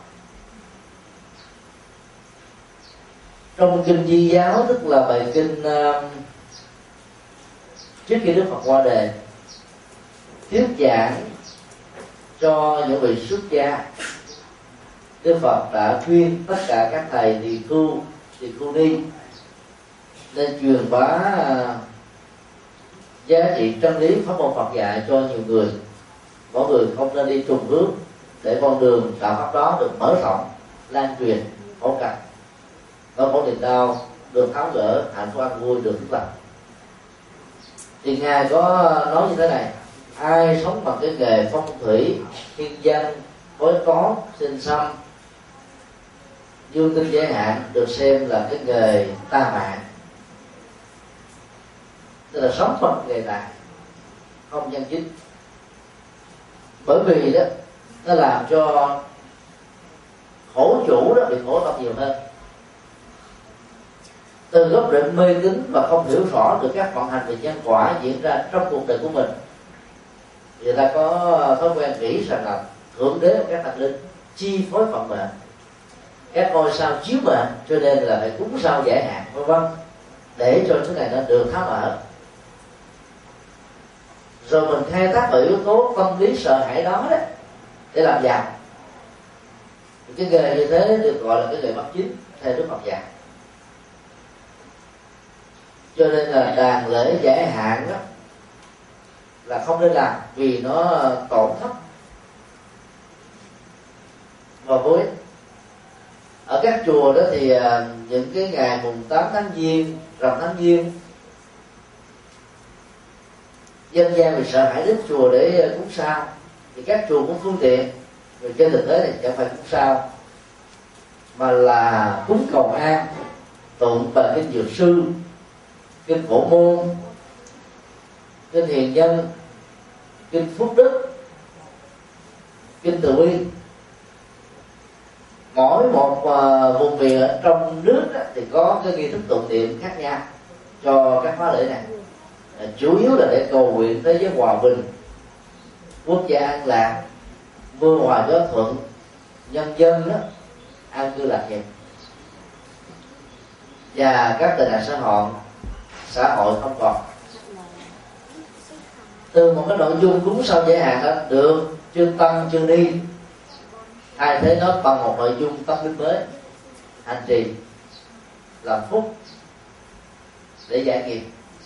Trong kinh Di giáo, tức là bài kinh uh, trước khi Đức Phật qua đời, thuyết giảng cho những vị xuất gia, Đức Phật đã khuyên tất cả các thầy tỳ khưu, tỳ khưu ni nên truyền bá uh, giá trị chân lý pháp môn Phật dạy cho nhiều người. Mỗi người không nên đi trùng hướng, để con đường đạo pháp đó được mở rộng, lan truyền, phổ cập, nỗi khổ niềm đau được tháo gỡ, hạnh phúc an vui được thiết lập. Thì ngài có nói như thế này: ai sống bằng cái nghề phong thủy, thiên văn, bói toán, sinh xăm, dương tinh giới hạn được xem là cái nghề ta mạng, tức là sống bằng nghề này không chân chính. Bởi vì đó nó làm cho khổ chủ đó bị khổ tâm nhiều hơn. Từ góc độ mê tín và không hiểu rõ được các vận hành về nhân quả diễn ra trong cuộc đời của mình, người ta có thói quen nghĩ rằng là thượng đế và các thần linh chi phối vận mệnh, các ngôi sao chiếu mệnh, cho nên là phải cúng sao giải hạn vân vân để cho thứ này nó được tháo mở. Rồi mình khai thác vào yếu tố tâm lý sợ hãi đó đấy để làm giàu. Cái nghề như thế được gọi là cái nghề bất chính theo Đức Phật dạy. Cho nên là đàn lễ giải hạn đó là không nên làm, vì nó tổn thất và vô ích. Ở các chùa đó thì những cái ngày mùng tám tháng Giêng, rằm tháng Giêng, dân gian vì sợ hãi đến chùa để cúng sao thì các chùa cũng phương tiện, rồi trên thực tế thì chẳng phải cúng sao mà là cúng cầu an, tụng bài kinh Dược Sư, kinh Phổ Môn, kinh Hiền Nhân, kinh Phúc Đức, kinh Từ Bi. Mỗi một uh, vùng miền ở trong nước đó, thì có cái nghi thức tụng niệm khác nhau cho các khóa lễ này. À, chủ yếu là để cầu nguyện tới với hòa bình, quốc gia an lạc, mưa hòa gió thuận, nhân dân đó an cư lạc nghiệp, và các tệ nạn xã hội xã hội không còn. Từ một cái nội dung cúng sao giải hạn đó được chương tăng chương đi thay thế nó bằng một nội dung tâm linh mới, hành trì làm phúc để giải nghiệp.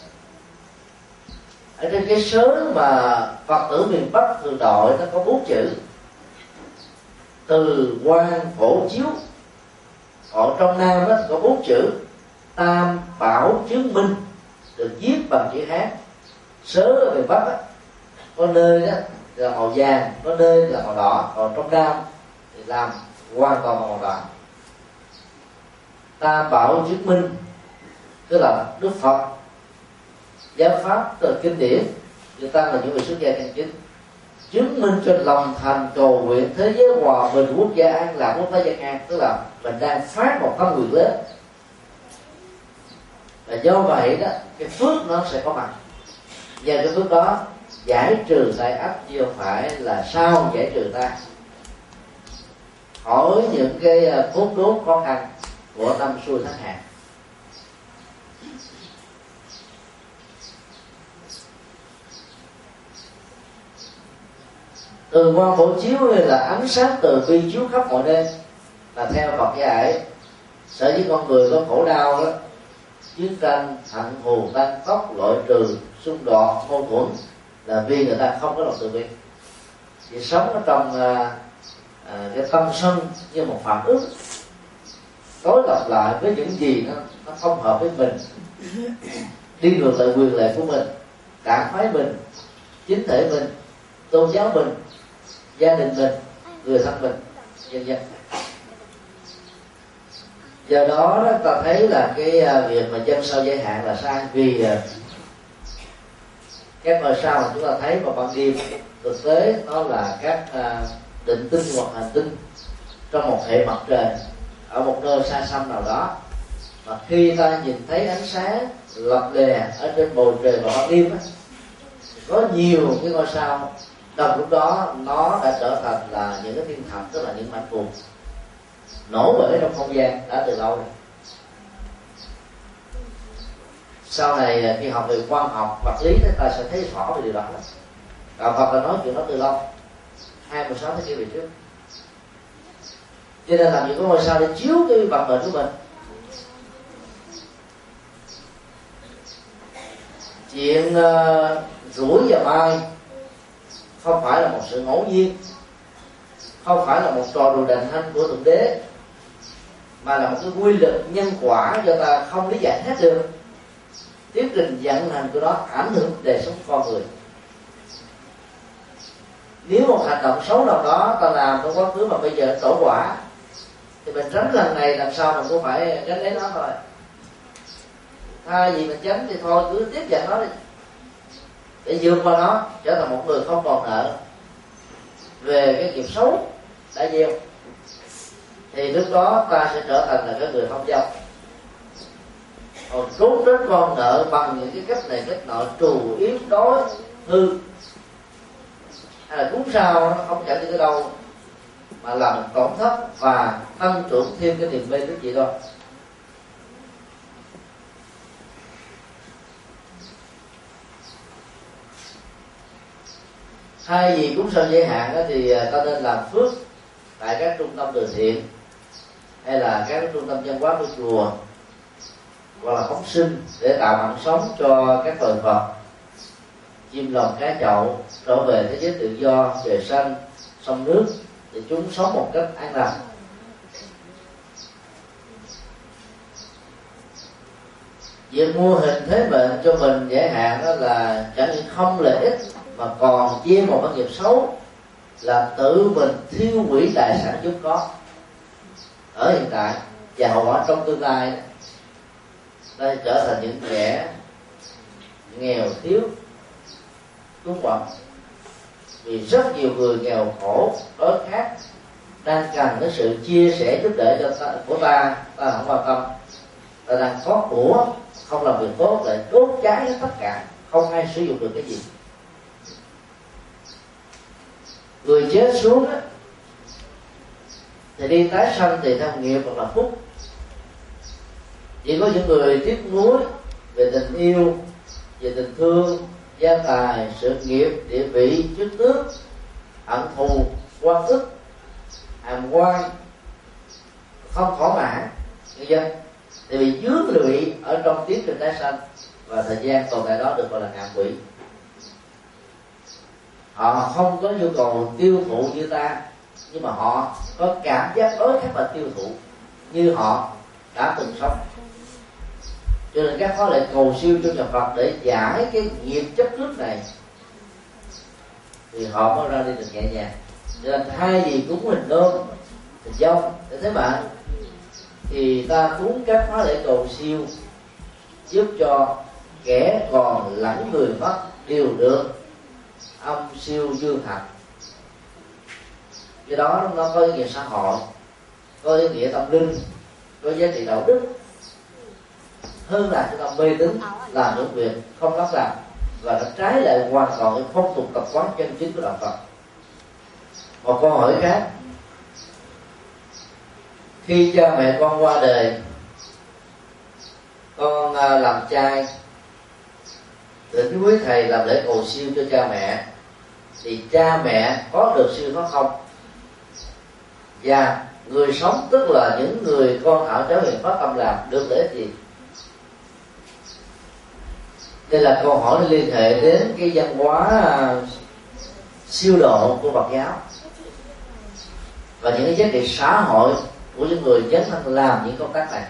Ở trên cái sớ mà Phật tử miền Bắc thường đội nó có bốn chữ: từ quan phổ chiếu. Còn trong Nam đó có bốn chữ: tam bảo chứng minh, được viết bằng chữ Hán. Sớ ở miền Bắc đó, có nơi đó là màu vàng, có nơi là màu đỏ, còn trong Nam thì làm hoàn toàn bằng màu đỏ. Tam bảo chứng minh tức là Đức Phật, giáo pháp, từ kinh điển, người ta là những người xuất gia chân chính, chứng minh cho lòng thành cầu nguyện thế giới hòa bình, quốc gia an lạc, quốc gia dân an, tức là mình đang phát một tâm nguyện lớn. Và do vậy đó, cái phước nó sẽ có mặt. Nhờ cái phước đó giải trừ tai ách, chứ không phải là sao giải trừ ta. Hỏi những cái cốt đốt khó khăn của năm xuôi tháng hạn. Từ quan phổ chiếu là ánh sáng từ bi chiếu khắp mọi nơi, là theo Phật dạy. Sở dĩ con người có khổ đau đó, chiến tranh, hận thù, tăng tốc, loại trừ, xung đột, mâu thuẫn, là vì người ta không có lòng từ bi. Chỉ sống ở trong à, à, cái tâm sân như một phạm ước, đối lập lại với những gì nó, nó không hợp với mình, đi ngược lại quyền lệ của mình, đảng phái mình, chính thể mình, tôn giáo mình, gia đình mình, người thân mình, nhân dân. Do đó ta thấy là cái việc mà dân sao giới hạn là sai, vì các ngôi sao mà chúng ta thấy vào ban đêm thực tế nó là các định tinh hoặc hành tinh trong một hệ mặt trời ở một nơi xa xăm nào đó. Mà khi ta nhìn thấy ánh sáng lập lè ở trên bầu trời vào ban đêm, có nhiều cái ngôi sao đồng lúc đó nó đã trở thành là những cái thiên thạch, tức là những mảnh vụn nổ bể trong không gian đã từ lâu rồi. Sau này khi học về khoa học vật lý thì ta sẽ thấy rõ về điều đó. Đạo Phật là nói chuyện đó từ lâu, hai mươi sáu thế kỷ về trước. Cho nên làm những cái ngôi sao để chiếu cái vận mệnh của mình. Chuyện uh, rủi và mai không phải là một sự ngẫu nhiên, không phải là một trò đùa đành hanh của Thượng Đế, mà là một cái quy luật nhân quả do ta không lý giải hết được. Tiến trình vận hành của nó ảnh hưởng đời sống con người. Nếu một hành động xấu nào đó ta làm trong quá khứ mà bây giờ đổ quả, thì mình tránh lần này làm sao mình cũng phải tránh lấy nó thôi. Thay vì mình tránh thì thôi cứ tiếp nhận nó đi, để vượt qua nó, trở thành một người không còn nợ về cái nghiệp xấu đã gieo. Thì lúc đó ta sẽ trở thành là cái người thông dong. Còn trốn tránh con nợ bằng những cái cách này cách nọ, trù yếu đói hư hay là cúng sao, nó không chẳng đi tới đâu, mà làm mình tổn thất và tăng trưởng thêm cái niềm mê đức vậy thôi. Thay vì cúng sao giới hạn thì ta nên làm phước tại các trung tâm từ thiện hay là các trung tâm văn hóa của chùa, hoặc là phóng sinh để tạo mạng sống cho các loài vật, chim lồng cá chậu trở về thế giới tự do, trời xanh, sông nước, để chúng sống một cách an lành. Việc mua hình thế mệnh cho mình giải hạn đó là chẳng những không lợi ích mà còn gieo một cái nghiệp xấu, là tự mình thiêu hủy tài sản vốn có ở hiện tại, và hậu quả trong tương lai đây trở thành những kẻ nghèo thiếu túng quẫn. Vì rất nhiều người nghèo khổ đói khát đang cần cái sự chia sẻ giúp đỡ cho ta, của ta, ta không quan tâm. Ta đang có của, không làm việc tốt, lại đốt cháy hết tất cả, không ai sử dụng được cái gì. Người chết xuống á, thì đi tái sanh thì theo nghiệp hoặc là phúc. Chỉ có những người tiếc nuối về tình yêu, về tình thương, gia tài, sự nghiệp, địa vị, chức tước, hận thù, quan ức, hàm quan, không thỏa mãn nhân dân, thì bị dướng lụy ở trong tiến trình tái sanh, và thời gian tồn tại đó được gọi là ngạ quỷ. Họ không có nhu cầu tiêu thụ như ta, nhưng mà họ có cảm giác đối khác và tiêu thụ như họ đã từng sống. Cho nên các khóa lại cầu siêu cho nhà Phật để giải cái nghiệp chấp trước này, thì họ mới ra đi được nhẹ nhàng. Cho nên thay vì cúng hình nôm, hình dông để thế bạn, thì ta cúng các khóa lễ cầu siêu giúp cho kẻ còn lẫn người mất đều được âm siêu dương thật. Do đó nó có ý nghĩa xã hội, có ý nghĩa tâm linh, có giá trị đạo đức, hơn là chúng ta mê tín làm những việc không đáng làm, và nó trái lại hoàn toàn cái phong tục tập quán chân chính của đạo Phật. Một câu hỏi khác: khi cha mẹ con qua đời, con làm chay, thỉnh quý thầy làm lễ cầu siêu cho cha mẹ, thì cha mẹ có được siêu thoát không? Và người sống, tức là những người con ở cháu hiền phát tâm làm, được lợi ích gì? Đây là câu hỏi liên hệ đến cái văn hóa siêu độ của Phật giáo và những cái giá trị xã hội của những người dấn thân làm những công tác này.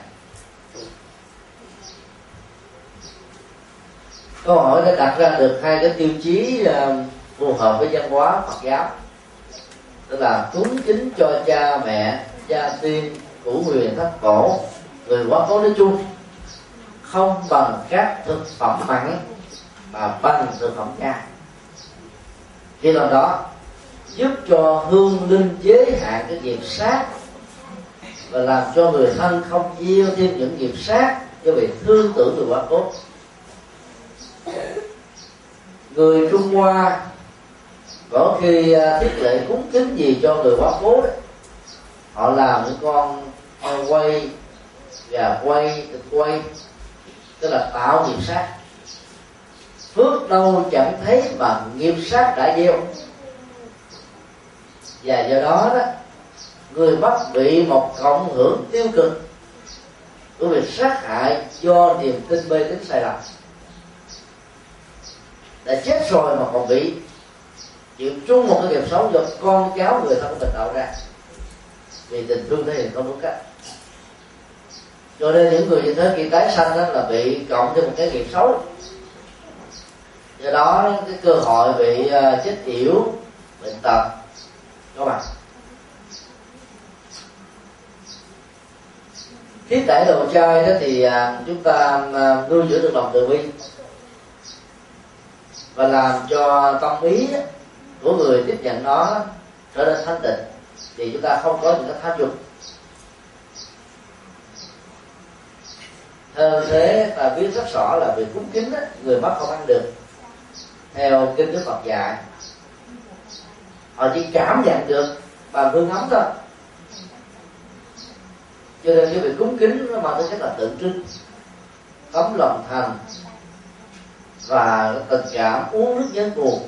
Câu hỏi đã đặt ra được hai cái tiêu chí phù hợp với văn hóa Phật giáo, tức là cúng kính cho cha mẹ, cha tiên, cửu huyền thất cổ người quá cố nói chung không bằng các thực phẩm mặn mà bằng thực phẩm chay. Khi làm đó giúp cho hương linh giới hạn cái nghiệp sát và làm cho người thân không gieo thêm những nghiệp sát do bị thương tưởng từ quá cố. Người Trung Hoa có khi thiết lệ cúng kính gì cho người quá cố đấy, họ làm những con heo quay, gà quay, thịt quay, tức là tạo nghiệp sát. Phước đâu chẳng thấy mà nghiệp sát đã gieo, và do đó đó người mất bị một cộng hưởng tiêu cực của việc sát hại do niềm tin mê tín sai lầm. Đã chết rồi mà còn bị chịu chung một cái nghiệp xấu do con cháu người thân của mình tạo ra, vì tình thương thể hiện không đúng cách. Cho nên những người như thế khi tái sanh đó là bị cộng thêm một cái nghiệp xấu, do đó cái cơ hội bị uh, chết yểu, bệnh tật có mặt. Thiết tải đồ trai đó thì uh, chúng ta uh, nuôi dưỡng được lòng từ bi và làm cho tâm ý của người tiếp nhận nó trở nên thanh tịnh, thì chúng ta không có những cái tham dục. Hơn thế ta biết rất rõ là việc cúng kính người mất không ăn được theo kinh Đức Phật dạy, họ chỉ cảm nhận được bằng hương ấm thôi. Cho nên cái việc cúng kính nó mang tính chất là tượng trưng, tấm lòng thành và tình cảm uống nước nhớ nguồn.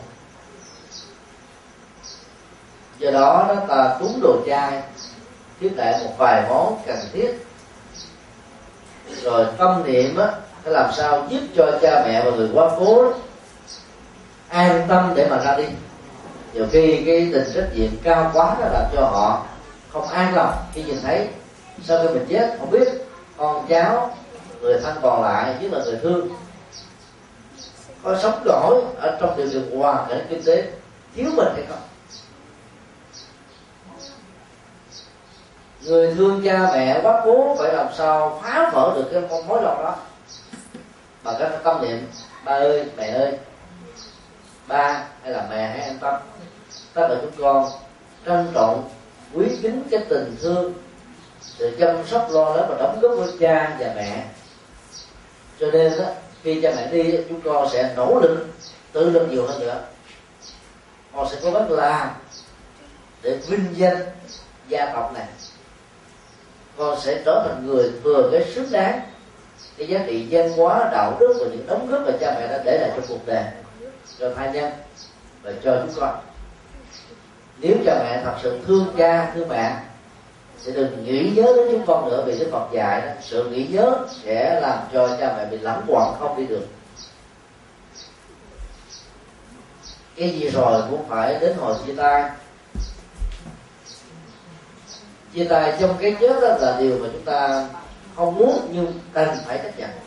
Do đó nó ta cúng đồ chay, tiếp lại một vài món cần thiết, rồi tâm niệm á phải làm sao giúp cho cha mẹ và người quá cố an tâm để mà ra đi. Nhiều khi cái tình trách nhiệm cao quá đó làm cho họ không an lòng khi nhìn thấy sau khi mình chết không biết con cháu người thân còn lại, nhất là người thương, có sống nổi ở trong điều kiện hoàn cảnh kinh tế thiếu mình hay không. Người thương cha mẹ quá cố phải làm sao phá vỡ được cái con mối lòng đó bằng các tâm niệm: ba ơi, mẹ ơi, ba hay là mẹ hãy an tâm, tất cả chúng con trân trọng quý kính cái tình thương, sự chăm sóc lo lắng và đóng góp của cha và mẹ. Cho nên đó, khi cha mẹ đi chúng con sẽ nỗ lực tự lực nhiều hơn nữa, con sẽ cố gắng làm để vinh danh gia tộc này, con sẽ trở thành người vừa cái xứng đáng cái giá trị văn hóa, đạo đức và những đóng góp mà cha mẹ đã để lại trong cuộc đời, cho thai nhân và cho chúng con. Nếu cha mẹ thật sự thương cha thương mẹ sẽ đừng nghĩ nhớ đến chúng con nữa, vì Đức Phật dạy đó, sự nghĩ nhớ sẽ làm cho cha mẹ bị lãng quẩn không đi được. Cái gì rồi cũng phải đến hồi chia tay. Chia tay trong cái chết đó là điều mà chúng ta không muốn nhưng cần phải chấp nhận.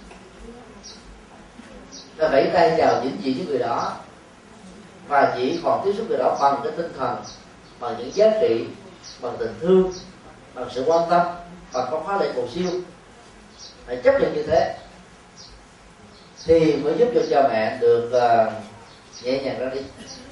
Ta vẫy tay chào vĩnh viễn với người đó và chỉ còn tiếp xúc người đó bằng cái tinh thần, bằng những giá trị, bằng tình thương, bằng sự quan tâm, bằng các khóa lễ cầu siêu. Phải chấp nhận như thế thì mới giúp cho cha mẹ được uh, nhẹ nhàng ra đi.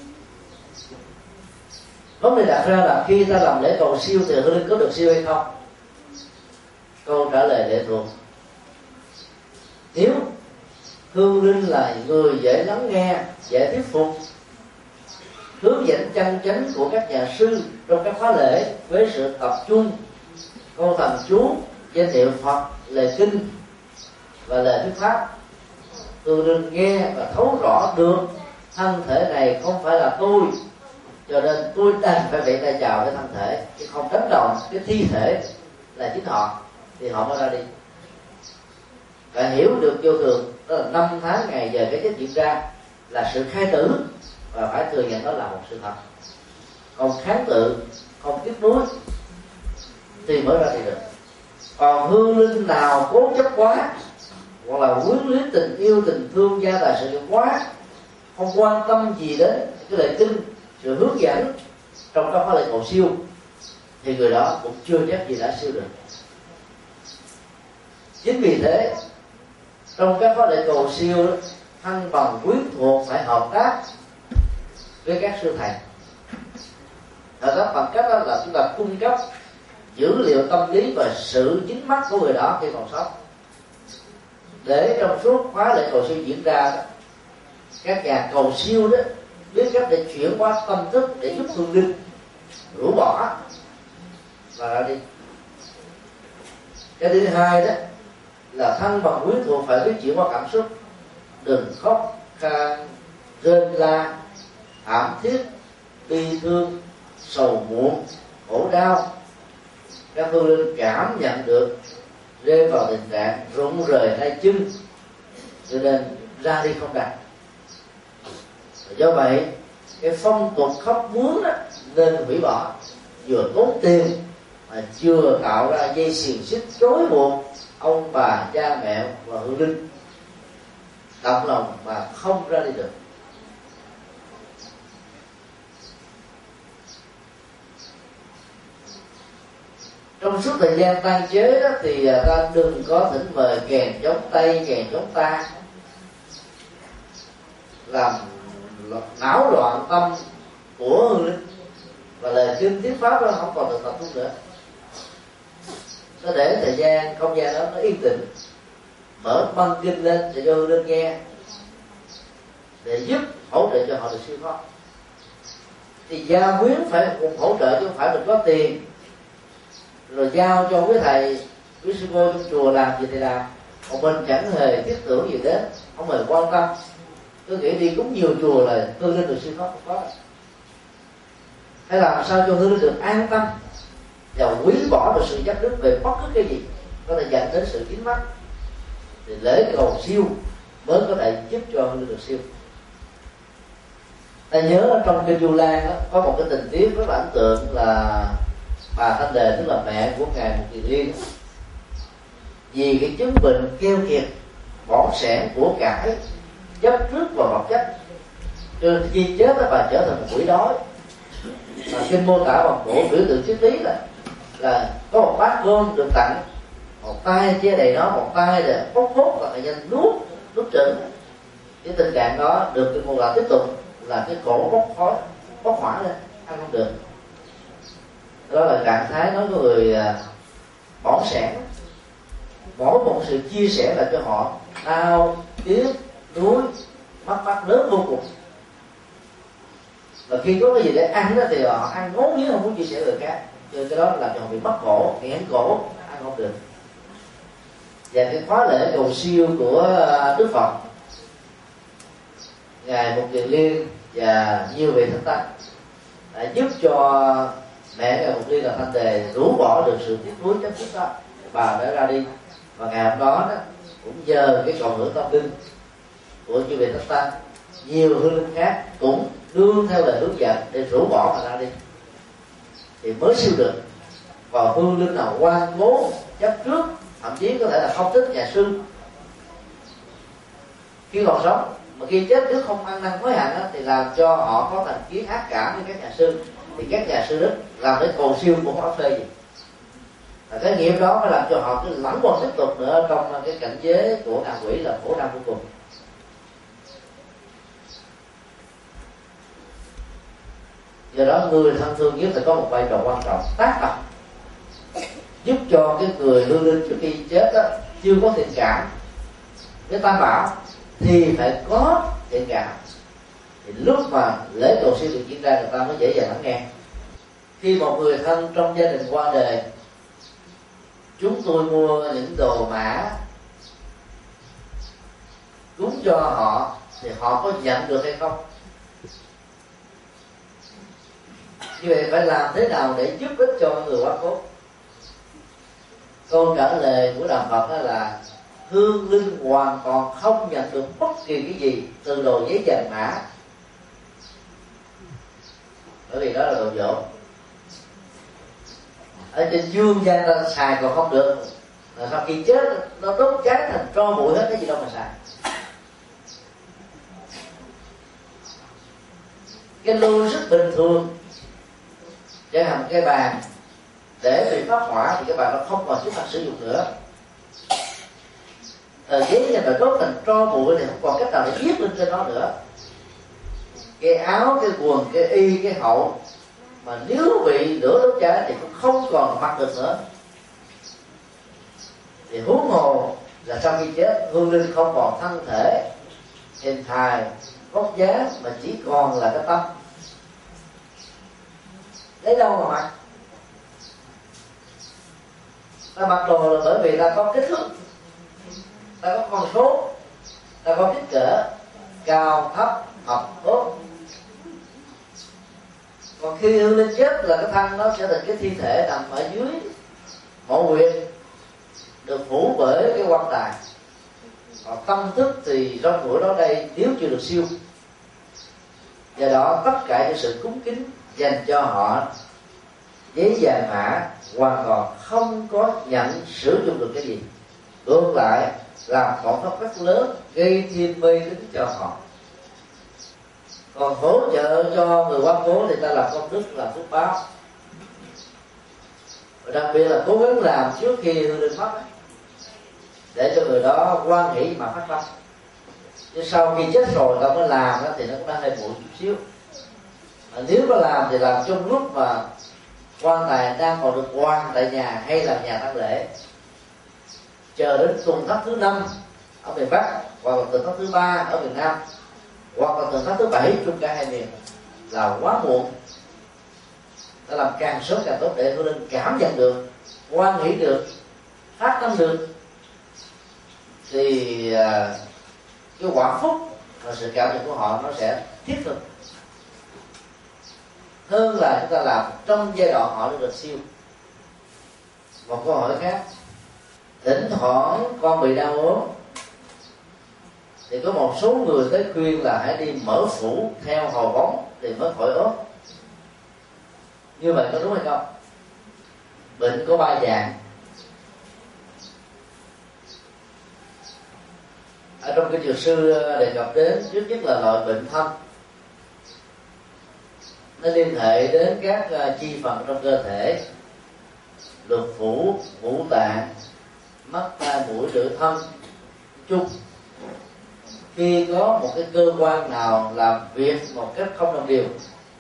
Vấn đề đặt ra là khi ta làm lễ cầu siêu thì hương linh có được siêu hay không? Câu trả lời lệ thuộc. Nếu hương linh là người dễ lắng nghe, dễ thuyết phục, hướng dẫn chân chánh của các nhà sư trong các khóa lễ với sự tập trung câu thần chú, danh hiệu Phật, lời kinh và lời thuyết pháp, hương linh nghe và thấu rõ được thân thể này không phải là tôi, cho nên tôi đành phải vẫy tay chào với thân thể, chứ không đánh đồng cái thi thể là chính họ, thì họ mới ra đi. Và hiểu được vô thường, đó là năm tháng ngày giờ cái chết diễn ra là sự khai tử, và phải thừa nhận đó là một sự thật. Còn kháng cự, không tiếp nối thì mới ra đi được. Còn hương linh nào cố chấp quá, hoặc là quyến luyến tình yêu, tình thương, gia tài sự nghiệp quá, không quan tâm gì đến cái lời kinh, sự hướng dẫn trong các khóa lễ cầu siêu, thì người đó cũng chưa chắc gì đã siêu được. Chính vì thế trong các pháp lễ cầu siêu, thân bằng quyến thuộc phải hợp tác với các sư thầy. Hợp tác bằng cách đó là chúng ta cung cấp dữ liệu tâm lý và sự dính mắc của người đó khi còn sống, để trong suốt khóa lễ cầu siêu diễn ra đó, các nhà cầu siêu đó biết cách để chuyển hóa tâm thức để giúp hương linh rũ bỏ và ra đi. Cái thứ hai đó là thân bằng quyến thuộc phải biết chuyển hóa cảm xúc, đừng khóc khan, rên la, thảm thiết, bi thương, sầu muộn, khổ đau. Các hương linh cảm nhận được rơi vào tình trạng rụng rời tay chân, cho nên ra đi không đạt. Do vậy cái phong tục khóc muốn đó nên hủy bỏ, vừa tốn tiền mà chưa tạo ra dây xiềng xích trói buộc ông bà, cha mẹ và hương linh động lòng mà không ra đi được. Trong suốt thời gian tang chế đó thì ta đừng có thỉnh mời kèn chống Tây, kèn chống Ta, làm náo loạn tâm của hương linh, và lời kinh thuyết pháp đó không còn được tập trung nữa. Nó để thời gian không gian đó nó yên tĩnh, mở băng kinh lên để cho hương linh nghe, để giúp hỗ trợ cho họ được siêu thoát. Thì gia quyến phải cùng hỗ trợ, chứ không phải mình có tiền rồi giao cho quý thầy, quý sư cô trong chùa làm gì thì làm, còn mình chẳng hề thiết tưởng gì đến, không hề quan tâm. Tôi nghĩ đi cúng nhiều chùa là hương linh được siêu thoát không có. Hay làm sao cho hương linh được an tâm và quý bỏ được sự chấp trước về bất cứ cái gì có thể dẫn đến sự dính mắc, thì lễ cầu siêu mới có thể giúp cho hương linh được siêu. Ta nhớ trong kinh Du Lan đó, có một cái tình tiết rất là ấn tượng là bà Thanh Đề, tức là mẹ của ngài Mục Kiền Liên, vì cái chứng bệnh keo kiệt, bỏng sẻn của cải, chấp trước và vật chất, cho nên khi chết đó, bà trở thành một quỷ đói. Mà kinh mô tả bằng bộ biểu tượng triết lý là là có một bát cơm được tặng, một tay che đầy nó, một tay để bốc phốt và nhanh nuốt nuốt trứng. Cái tình trạng đó được kinh mô tả tiếp tục là cái cổ bốc khói, bốc hỏa lên, ăn không được. Đó là trạng thái nói của người bỏng sẻn. Mỗi một sự chia sẻ là cho họ đau, tiếc, nuối, mất mát lớn vô cùng. Và khi có cái gì để ăn đó, thì họ ăn ngấu nghiến, không muốn chia sẻ người khác, cho nên cái đó làm cho họ bị mất cổ, nghẽn cổ, ăn không được. Và cái khóa lễ cầu siêu của Đức Phật, ngài Mục Kiền Liên và nhiều vị thánh tăng đã giúp cho mẹ ngài Mục Liên là Thanh Đề rũ bỏ được sự tiếc nuối chấp trước đó. Bà đã ra đi, và ngày hôm đó, đó cũng nhờ cái cộng hưởng tâm linh của chư vị thánh tăng, nhiều hương linh khác cũng đương theo lời hướng dẫn để rũ bỏ mà ra đi, thì mới siêu được. Còn hương linh nào ngoan cố chấp trước, thậm chí có thể là không thích nhà sư khi còn sống, mà khi chết trước không ăn năn hối hận thì làm cho họ có thành kiến ác cảm với các nhà sư, thì các nhà sư đức làm để cầu siêu cũng không phê gì. Và cái nghiệp đó mới làm cho họ cứ lẳng quẩn tiếp tục nữa trong cái cảnh giới của ngạ quỷ, là khổ đau vô cùng. Do đó người thân thương nhất phải có một vai trò quan trọng, tác động giúp cho cái người hương linh trước khi chết đó, chưa có thiện cảm với tam bảo thì phải có thiện cảm, thì lúc mà lễ cầu siêu được diễn ra người ta mới dễ dàng lắng nghe. Khi một người thân trong gia đình qua đời, chúng tôi mua những đồ mã cúng cho họ, thì họ có nhận được hay không? Như vậy phải làm thế nào để giúp ích cho người quá cố? Câu trả lời của Đạo Phật đó là hương linh hoàn toàn không nhận được bất kỳ cái gì từ đồ giấy vàng mã, bởi vì đó là đồ dỗ. Ở trên dương gian ta xài còn không được, là sau khi chết nó đốt cháy thành tro bụi hết, cái gì đâu mà xài. Cái lưu rất bình thường, chẳng hạn cái bàn để bị phát hỏa thì cái bàn nó không còn chức năng sử dụng nữa, Tờ giấy này mà đốt thành tro bụi thì không còn cách nào để viết lên trên nó nữa. Cái áo, cái quần, cái y, cái hậu mà nếu bị lửa đốt cháy thì cũng không còn mặc được nữa. Thì huống hồ là sau khi chết, hương linh không còn thân thể hình hài vóc dáng mà chỉ còn là cái tâm. Lấy đâu mà mặc? Ta mặc đồ là bởi vì ta có kích thước, ta có con số, ta có kích cỡ cao thấp mập ốm. Còn khi hương linh chết là cái thân nó sẽ thành cái thi thể nằm ở dưới mộ huyệt, được phủ bởi cái quan tài. Còn tâm thức thì trong buổi đó đây nếu chưa được siêu, do đó tất cả những sự cúng kính dành cho họ, giấy vàng mã hoàn toàn không có nhận sử dụng được cái gì, ngược lại làm tổn thất rất lớn, gây thêm mê tín cho họ. Còn hỗ trợ cho người quá cố thì ta làm công đức, làm phước báo, và đặc biệt là cố gắng làm trước khi hương linh mất, để cho người đó hoan hỷ mà phát tâm. Chứ sau khi chết rồi ta mới làm đó, thì nó cũng đã hơi muộn chút xíu. Mà nếu có làm thì làm trong lúc mà quan tài đang còn được quan tại nhà hay là nhà tang lễ, chờ đến tuần thất thứ năm ở miền Bắc, hoặc là tuần thất thứ ba ở miền Nam, hoặc là tuần thất thứ bảy chung cả hai miền, là quá muộn. Ta làm càng sớm càng tốt để hương linh cảm nhận được, quan nghĩ được, phát tâm được, thì cái quả phúc và sự cảm nhận của họ nó sẽ thiết thực hơn là chúng ta làm trong giai đoạn họ được siêu. Một câu hỏi khác, thỉnh thoảng con bị đau ốm thì có một số người tới khuyên là hãy đi mở phủ theo hồi bóng thì mới khỏi ốm. Như vậy có đúng hay không? Bệnh có ba dạng. Ở trong cái trường sư đề cập đến trước nhất là loại bệnh thân, nó liên hệ đến các chi phần trong cơ thể, lục phủ, ngũ tạng, mắt, tai, mũi, lưỡi, thân chung. Khi có một cái cơ quan nào làm việc một cách không đồng đều,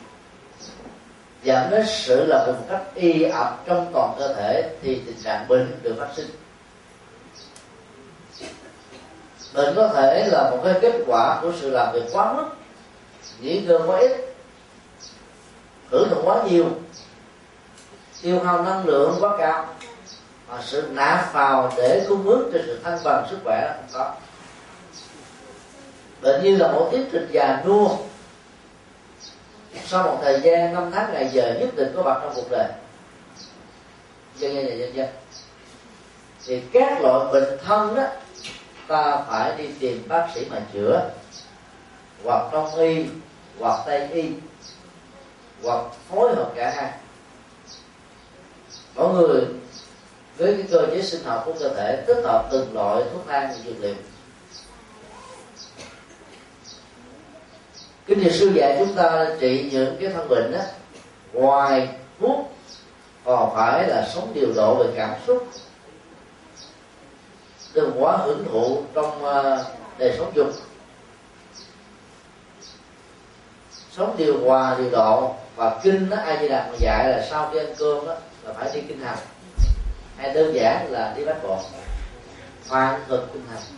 dẫn đến sự làm việc một cách y ạch trong toàn cơ thể, thì tình trạng bệnh được phát sinh. Bệnh có thể là một cái kết quả của sự làm việc quá mức, nghỉ ngơi quá ít, hưởng thụ quá nhiều, tiêu hao năng lượng quá cao, mà sự nạp vào để cung ứng cho sự thăng bằng sức khỏe không có. Bệnh như là một tiết dịch già nua, sau một thời gian năm tháng ngày giờ nhất định có mặt trong cuộc đời, dân dân dân dân. Thì các loại bệnh thân đó ta phải đi tìm bác sĩ mà chữa, hoặc đông y, hoặc tây y, hoặc phối hợp cả hai. Mỗi người với cái cơ chế sinh học của cơ thể tích hợp từng loại thuốc thang dược liệu. Kinh điển sư dạy chúng ta trị những cái thân bệnh đó, ngoài thuốc còn phải là sống điều độ về cảm xúc, đừng quá hưởng thụ trong đời sống dục, sống điều hòa điều độ. Và kinh đó A Di Đà mà dạy là sau khi ăn cơm đó là phải đi kinh hành, hay đơn giản là đi bát bộ, hoàn thực kinh hành.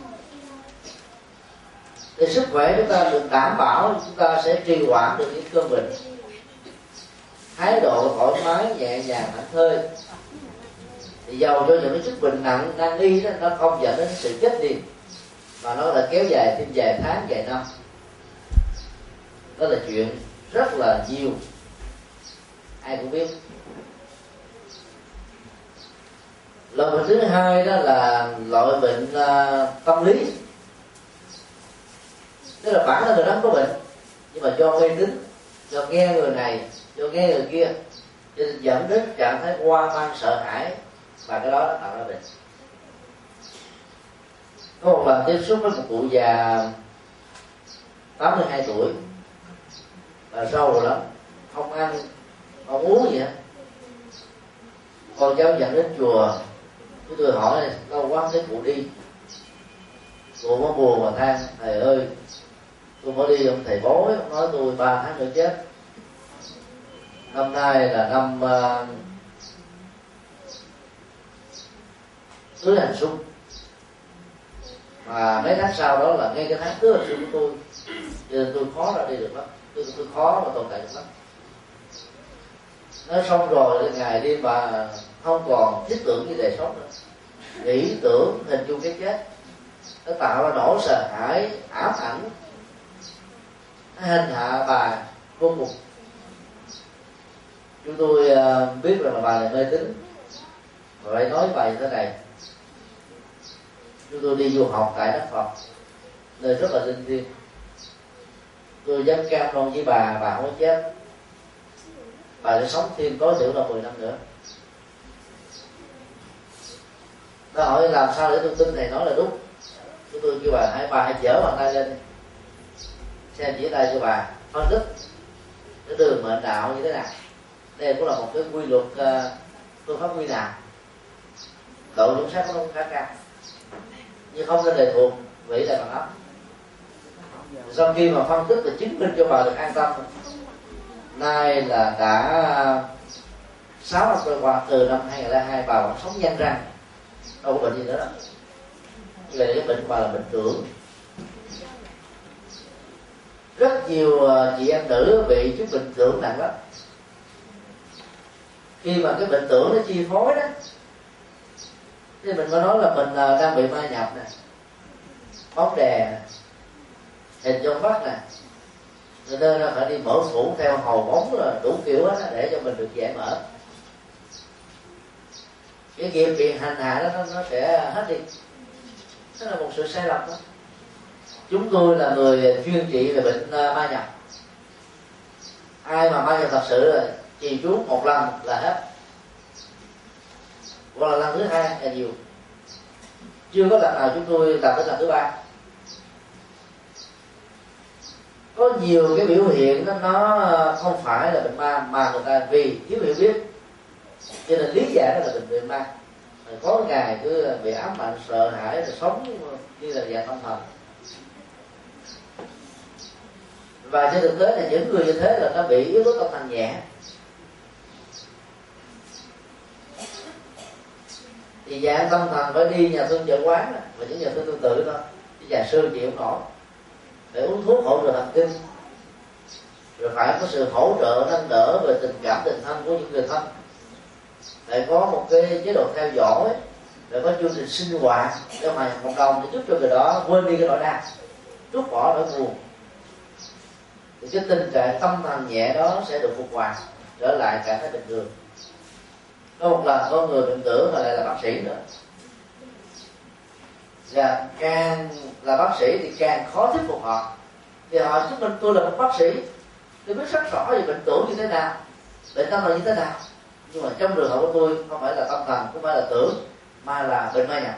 Để sức khỏe chúng ta được đảm bảo, chúng ta sẽ trì hoãn được những cơn bệnh. Thái độ thoải mái nhẹ nhàng thảnh thơi, thì dầu cho những cái chức bệnh nặng nan y đó, nó không dẫn đến sự chết liền, mà nó là kéo dài thêm vài tháng vài năm. Đó là chuyện rất là nhiều, ai cũng biết. Loại bệnh thứ hai đó là loại bệnh uh, tâm lý, tức là bản thân người đó có bệnh, nhưng mà do mê tín, do nghe người này, do nghe người kia, cho nên dẫn đến trạng thái hoang mang sợ hãi, và cái đó nó tạo ra bệnh. Có một lần tiếp xúc với một cụ già tám mươi hai tuổi, và sâu lắm, không ăn không uống gì hết. Con cháu dẫn đến chùa, chúng tôi hỏi lâu quá thấy cụ đi, Cô có buồn mà than: thầy ơi, tôi mới đi ông thầy bói, ông nói tôi ba tháng nữa chết. Năm nay là năm uh, cưới hành xuân, mà mấy tháng sau đó là ngay cái tháng cưới hành xuân của tôi, cho nên tôi khó ra đi được lắm, tôi, tôi khó mà tồn tại được lắm. Nói xong rồi ngày đêm bà không còn thiết tưởng như đời sống nữa, nghĩ tưởng hình dung cái chết, nó tạo ra nỗi sợ hãi ám ảnh, nó hành hạ bà vô cùng. Chúng tôi uh, biết rằng là bà này mê tín, và lại nói bài thế này: chúng tôi đi du học tại đất Phật, nơi rất là linh thiêng, tôi dám cam đoan với bà, bà không có chết, bà sẽ sống thêm tối thiểu là mười năm nữa. Nó hỏi làm sao để tôi tin thầy nói là đúng. Chúng tôi kêu bà hãy bà hãy dở bàn tay lên, xem chỉ tay cho bà phân tích cái đường mệnh đạo như thế nào. Đây cũng là một cái quy luật uh, phương pháp quy nào, độ chuẩn xác của nó cũng khá cao, nhưng không nên lệ thuộc vì là bằng ấp. Sau khi mà phân tích và chứng minh cho bà được an tâm, nay là đã sáu năm trôi qua, từ năm hai nghìn lẻ hai bà vẫn sống nhanh răng, đâu có bệnh gì nữa đâu. Về cái bệnh của bà là bệnh tưởng. Rất nhiều chị em nữ bị chứng bệnh tưởng nặng lắm. Khi mà cái bệnh tưởng nó chi phối đó, thì mình có nói là mình đang bị ma nhập nè, bóng đè nè, hình trong mắt nè, cho nên là phải đi mở phủ theo hầu bóng rồi đủ kiểu hết để cho mình được giải mở. Cái nghiệp bị hành hạ đó nó, nó sẽ hết đi. Đó là một sự sai lầm đó. Chúng tôi là người chuyên trị về bệnh ma nhập. Ai mà ma nhập thật sự là trì chú một lần là hết, hoặc là lần thứ hai là nhiều, chưa có lần nào chúng tôi làm đến lần thứ ba. Có nhiều cái biểu hiện đó, nó không phải là bệnh ma, mà người ta vì thiếu hiểu biết cho nên lý giải đó là bệnh bệnh ma. Có ngày cứ bị ám ảnh, sợ hãi, rồi sống như là dạng tâm thần. Và trên thực tế là những người như thế là nó bị yếu tố tâm thần nhẹ, thì dạng tâm thần phải đi nhà thương chợ quán đó, và những nhà thương tương tự thôi, chứ già sư chịu không nổi, để uống thuốc hỗ trợ thần kinh, rồi phải có sự hỗ trợ nâng đỡ về tình cảm tình thân của những người thân, để có một cái chế độ theo dõi, để có chương trình sinh hoạt để hòa nhập cộng đồng, để giúp cho người đó quên đi cái nỗi đau, trút bỏ nỗi buồn, thì cái tình trạng tâm thần nhẹ đó sẽ được phục hoạt trở lại trạng thái bình thường. Có một lần có người bệnh tưởng mà lại là bác sĩ nữa, và càng là bác sĩ thì càng khó thuyết phục họ. Thì họ chứng minh tôi là một bác sĩ, tôi biết rất rõ về bệnh tưởng như thế nào, bệnh tâm thần như thế nào, nhưng mà trong trường hợp của tôi không phải là tâm thần, không phải là tưởng, mà là bệnh ma nhập.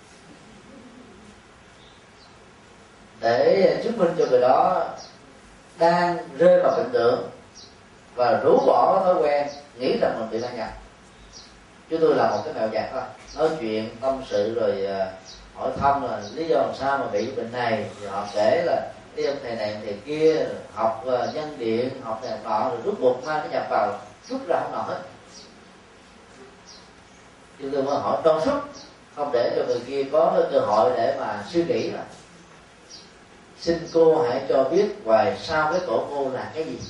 Để chứng minh cho người đó đang rơi vào bệnh tưởng và rũ bỏ thói quen nghĩ rằng mình bị ma nhập. Chúng tôi làm một cái mẹo vặt thôi, nói chuyện tâm sự rồi hỏi thăm là lý do làm sao mà bị bệnh này, thì họ kể là đi ông thầy này ông thầy kia, học nhân điện, học này học nọ, rồi rút buộc mang cái nhập vào, rút ra không nọ hết. Chúng tôi mới hỏi đón suốt, không để cho người kia có cái cơ hội để mà suy nghĩ là xin cô hãy cho biết ngoài sau cái tổ cô là cái gì.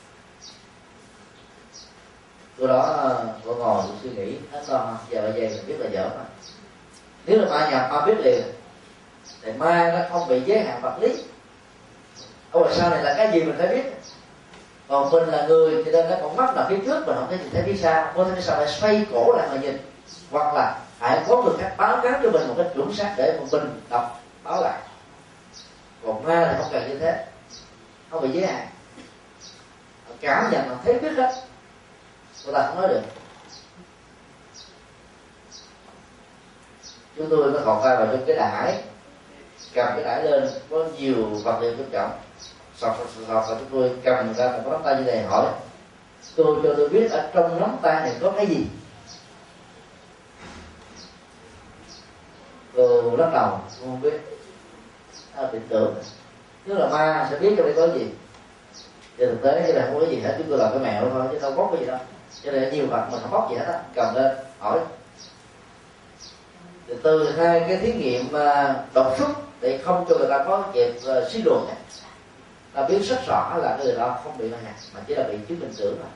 Cô đó cô ngồi suy nghĩ hết con, giờ bây giờ mình biết là dở mà. Nếu là ma nhập ma biết liền, thì ma nó không bị giới hạn vật lý. Ở ngoài sau này là cái gì mình phải biết. Còn mình là người thì nên nó còn mắt là phía trước, mình không thấy nhìn thấy phía sau, có thể sao phải xoay cổ lại mà nhìn, hoặc là hãy có người khác báo cáo cho mình một cái chuẩn xác để một mình đọc báo lại. Còn ma là không cần như thế, không bị giới hạn, cảm nhận là thấy biết hết, người ta không nói được. Chúng tôi mới khọt tay vào trong cái đải, cầm cái đải lên có nhiều vật liệu quan trọng, sọt sọt sọt sọt, và chúng tôi cầm ra một nắm tay như này, hỏi tôi cho tôi biết ở trong nắm tay này có cái gì. Cô lắc đầu, cô không biết. à, định tưởng. Tức là ma sẽ biết trong đây có gì. Trên thực tế cái này không có gì hết, chúng tôi làm cái mẹo thôi chứ đâu có cái gì đâu. Cho nên nhiều vật mình không bóc gì hết á, cầm lên hỏi. Từ, từ hai cái thí nghiệm đột xuất để không cho người ta có dịp uh, suy luận, ta biết rất rõ là người đó không bị ma nhập mà chỉ là bị chứng minh tưởng thôi.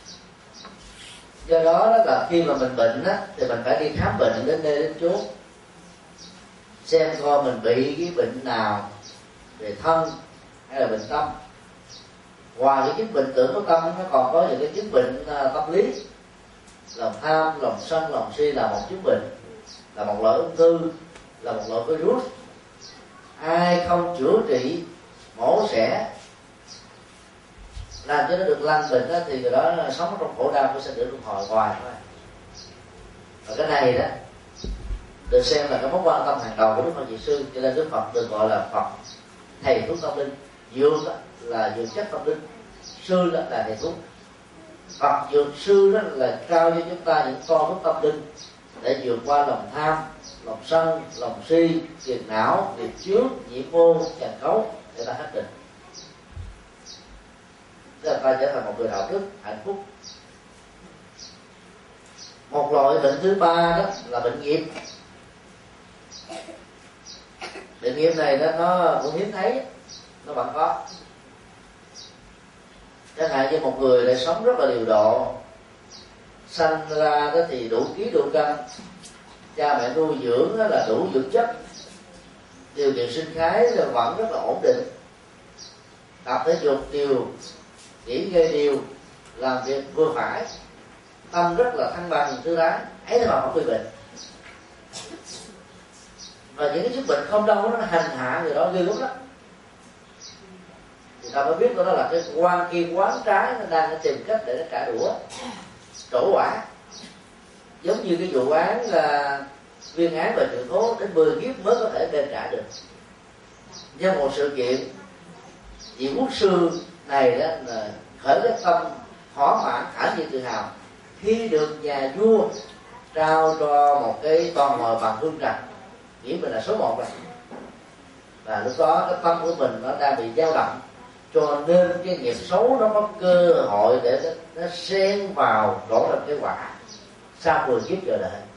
Do đó, đó là khi mà mình bệnh á, thì mình phải đi khám bệnh đến nơi đến chốn, xem coi mình bị cái bệnh nào về thân hay là bệnh tâm. Ngoài cái chứng bệnh tưởng của tâm, nó còn có những cái chứng bệnh uh, tâm lý. Lòng tham, lòng sân, lòng si là một chứng bệnh, là một loại ung thư, là một loại virus. Ai không chữa trị, mổ xẻ, làm cho nó được lành bệnh đó, thì người đó sống trong khổ đau của sinh tử luân hồi hoài thôi. Và cái này đó được xem là cái mối quan tâm hàng đầu của Đức Phật Di Sư, cho nên Đức Phật được gọi là Phật thầy thuốc tâm linh. Dược là dược chất tâm linh, sư đó là thầy thuốc. Phật dược sư đó là trao cho chúng ta những con thuốc tâm linh để vượt qua lòng tham, lòng sân, lòng si, phiền não, nghiệp chướng, nhiễm môn, trần cấu để ta hết định. Tức là ta trở thành một người đạo đức hạnh phúc. Một loại bệnh thứ ba đó là bệnh nghiệp. Bệnh nghiệp này đó nó cũng hiếm thấy, nó vẫn có. Chẳng hạn như một người lại sống rất là điều độ, sanh ra đó thì đủ ký đủ cân, cha mẹ nuôi dưỡng là đủ dưỡng chất, điều kiện sinh thái là vẫn rất là ổn định, tập thể dục đều, nghỉ ngơi đều, làm việc vừa phải, tâm rất là thăng bằng thư thái, ấy là không bị bệnh. Và những cái chứng bệnh không đâu nó hành hạ người đó ghê lắm đó, thì ta mới biết đó là cái quan kia quán trái nó đang tìm cách để nó trả đũa, trổ quả. Giống như cái vụ án là viên án về trượng tố đến mười kiếp mới có thể đền trả được. Nhưng một sự kiện vị quốc sư này đó là khởi cái tâm thỏa mãn, thản nhiên tự hào khi được nhà vua trao cho một cái con mồi bằng hương trà, nghĩ mình là số một rồi. Và lúc đó cái tâm của mình nó đang bị dao động, cho nên cái nghiệp xấu nó có cơ hội để nó, nó xen vào đổ ra cái quả sau mười kiếp chờ đợi.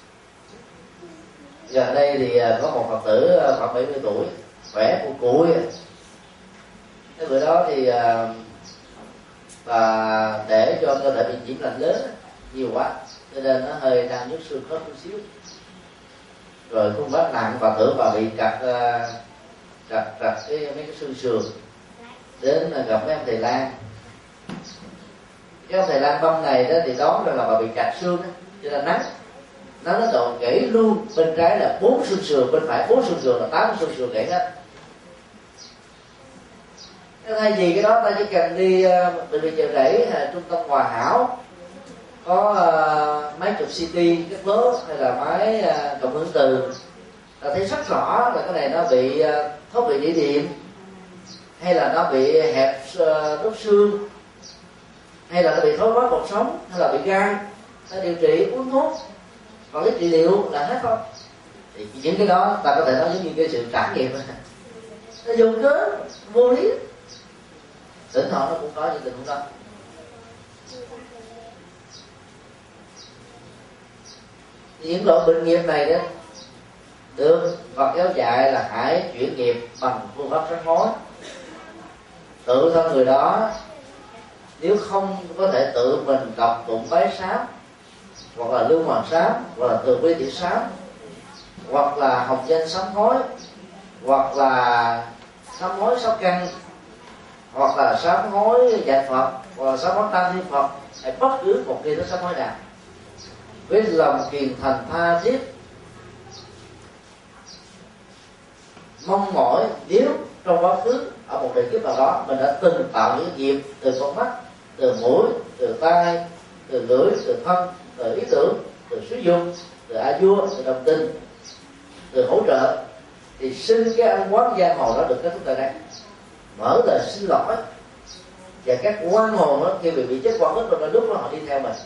Gần đây thì có một Phật tử khoảng bảy mươi tuổi, khỏe của cụi. Cái bữa đó thì và để cho cơ thể bị nhiễm lạnh lớn nhiều quá, cho nên nó hơi đang nhức xương khớp chút xíu. Rồi khuôn vác nặng và tưởng và bị cặt cặt cặt cái mấy cái xương sườn. Đến gặp mấy ông thầy lang, cái ông thầy lang băm này đó thì đoán rằng là bà bị chặt xương đó, cho nên nắng nó nó đột gãy luôn, bên trái là bốn xương sườn, bên phải bốn xương sườn, là tám xương sườn gãy hết. Thay vì cái đó ta chỉ cần đi bệnh viện Chợ Rẫy, trung tâm Hòa Hảo có uh, máy chụp xê tê các lớp hay là máy uh, cộng hưởng từ, ta thấy rất rõ là cái này nó bị uh, thoát vị đĩa điểm, hay là nó bị hẹp uh, đốt xương, hay là nó bị thoái hóa cột sống, hay là bị gan. Ta điều trị uống thuốc và cái trị liệu là hết không. Thì những cái đó ta có thể nói giống như cái sự trải nghiệm, nó dùng cớ vô lý. Tỉnh thoảng nó cũng có những tình huống đó. Những loại bệnh nghiệp này đó được Phật giáo dạy là hãy chuyển nghiệp bằng phương pháp sám hối. Tự thân người đó nếu không có thể tự mình đọc tụng bái sám, hoặc là lưu hoàng sám, hoặc là từ bi thị sám, hoặc là học danh sám hối, hoặc là sám hối sáu căn, hoặc là sám hối dạy Phật, hoặc là sám hối tam thiên Phật, hay bất cứ một kỳ đó sám hối nào, với lòng kiền thành tha thiết, mong mỏi nếu trong quá khứ ở một đời kiếp nào đó mình đã từng tạo những nghiệp từ con mắt, từ mũi, từ tai, từ lưỡi, từ thân, từ ý tưởng, từ sử dụng, từ a vua, từ đồng tình, từ hỗ trợ, thì xin cái ăn quán giang hồ đó được kết thúc tại đây, mở lời xin lỗi. Và các quan hồn đó khi bị bị chết quan mất rồi, lúc đó họ đi theo mình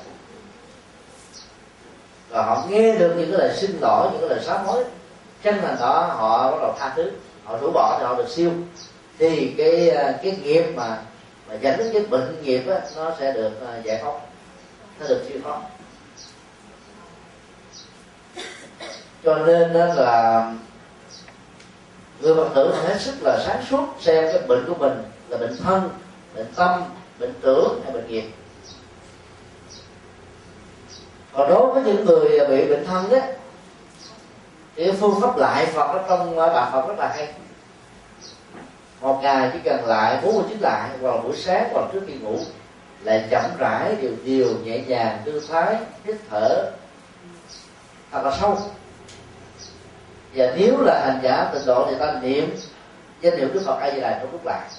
và họ nghe được những cái lời xin lỗi, những cái lời sám hối chân thành đó, họ bắt đầu tha thứ. họ rũ bỏ thì họ được siêu, thì cái cái nghiệp mà mà dẫn đến cái bệnh nghiệp á, nó sẽ được giải phóng, nó được siêu thoát. Cho nên đó là người Phật tử hết sức là sáng suốt xem cái bệnh của mình là bệnh thân, bệnh tâm, bệnh tưởng hay bệnh nghiệp. Còn đối với những người bị bệnh thân đó, thì phương pháp lại Phật ở trong bài Phật rất là hay. Một ngày chỉ cần lại bốn mươi chín lại, hoặc là buổi sáng hoặc trước khi ngủ, lại chậm rãi điều điều nhẹ nhàng tư thái hít thở thật là sâu. Và nếu là hành giả tịnh độ thì ta niệm danh hiệu Đức Phật A Di Đà trong lúc lại,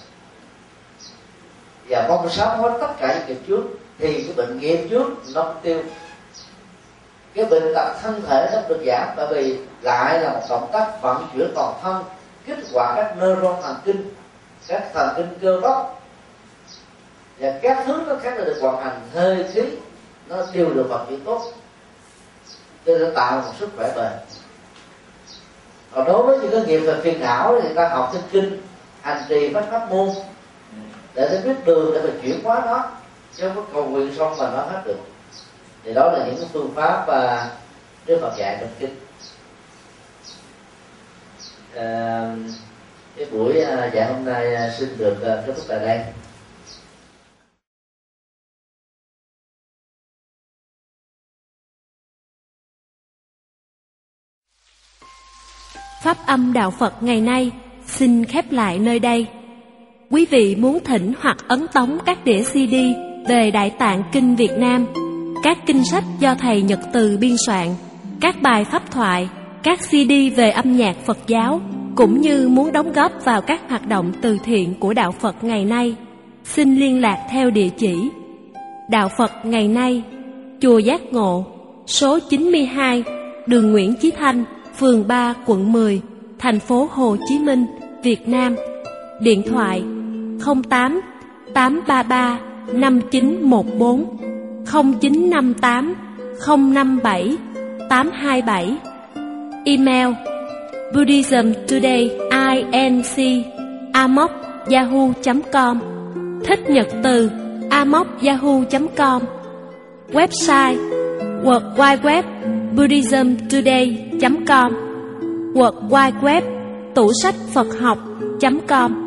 và mong sám hối tất cả những nghiệp trước, thì cái bệnh nghiệp trước nó không tiêu, cái bệnh tật thân thể nó được giảm. Bởi vì lại là một động tác vận chuyển toàn thân, kích hoạt các neuron thần kinh, các thần kinh cơ bắp, và các thứ nó khác là được vận hành, hơi khí nó đều được vận chuyển tốt, cho nên tạo một sức khỏe bền. Còn đối với những cái nghiệp về phiền não thì người ta học thêm kinh, hành trì phát pháp môn để ta biết đường để mình chuyển hóa nó, chứ không có cầu nguyện xong mà nó hết được. Thì đó là những cái phương pháp và Đức Phật dạy trong kinh. À, cái buổi dạy hôm nay xin được kết thúc tại đây. Pháp âm Đạo Phật ngày nay xin khép lại nơi đây. Quý vị muốn thỉnh hoặc ấn tống các đĩa xê đê về Đại Tạng Kinh Việt Nam, các kinh sách do Thầy Nhật Từ biên soạn, các bài pháp thoại, các xê đê về âm nhạc Phật giáo, cũng như muốn đóng góp vào các hoạt động từ thiện của Đạo Phật ngày nay, xin liên lạc theo địa chỉ Đạo Phật ngày nay, Chùa Giác Ngộ, số chín mươi hai, đường Nguyễn Chí Thanh, phường ba, quận mười, thành phố Hồ Chí Minh, Việt Nam. Điện thoại không tám tám ba ba năm chín một bốn, không chín năm tám không năm bảy tám hai bảy. Email buddhismtoday.inc a m o c yahoo chấm com, Thích Nhật Từ a m o c yahoo chấm com. Website world wide web buddhismtoday chấm com, world wide web tủ sách Phật học chấm com.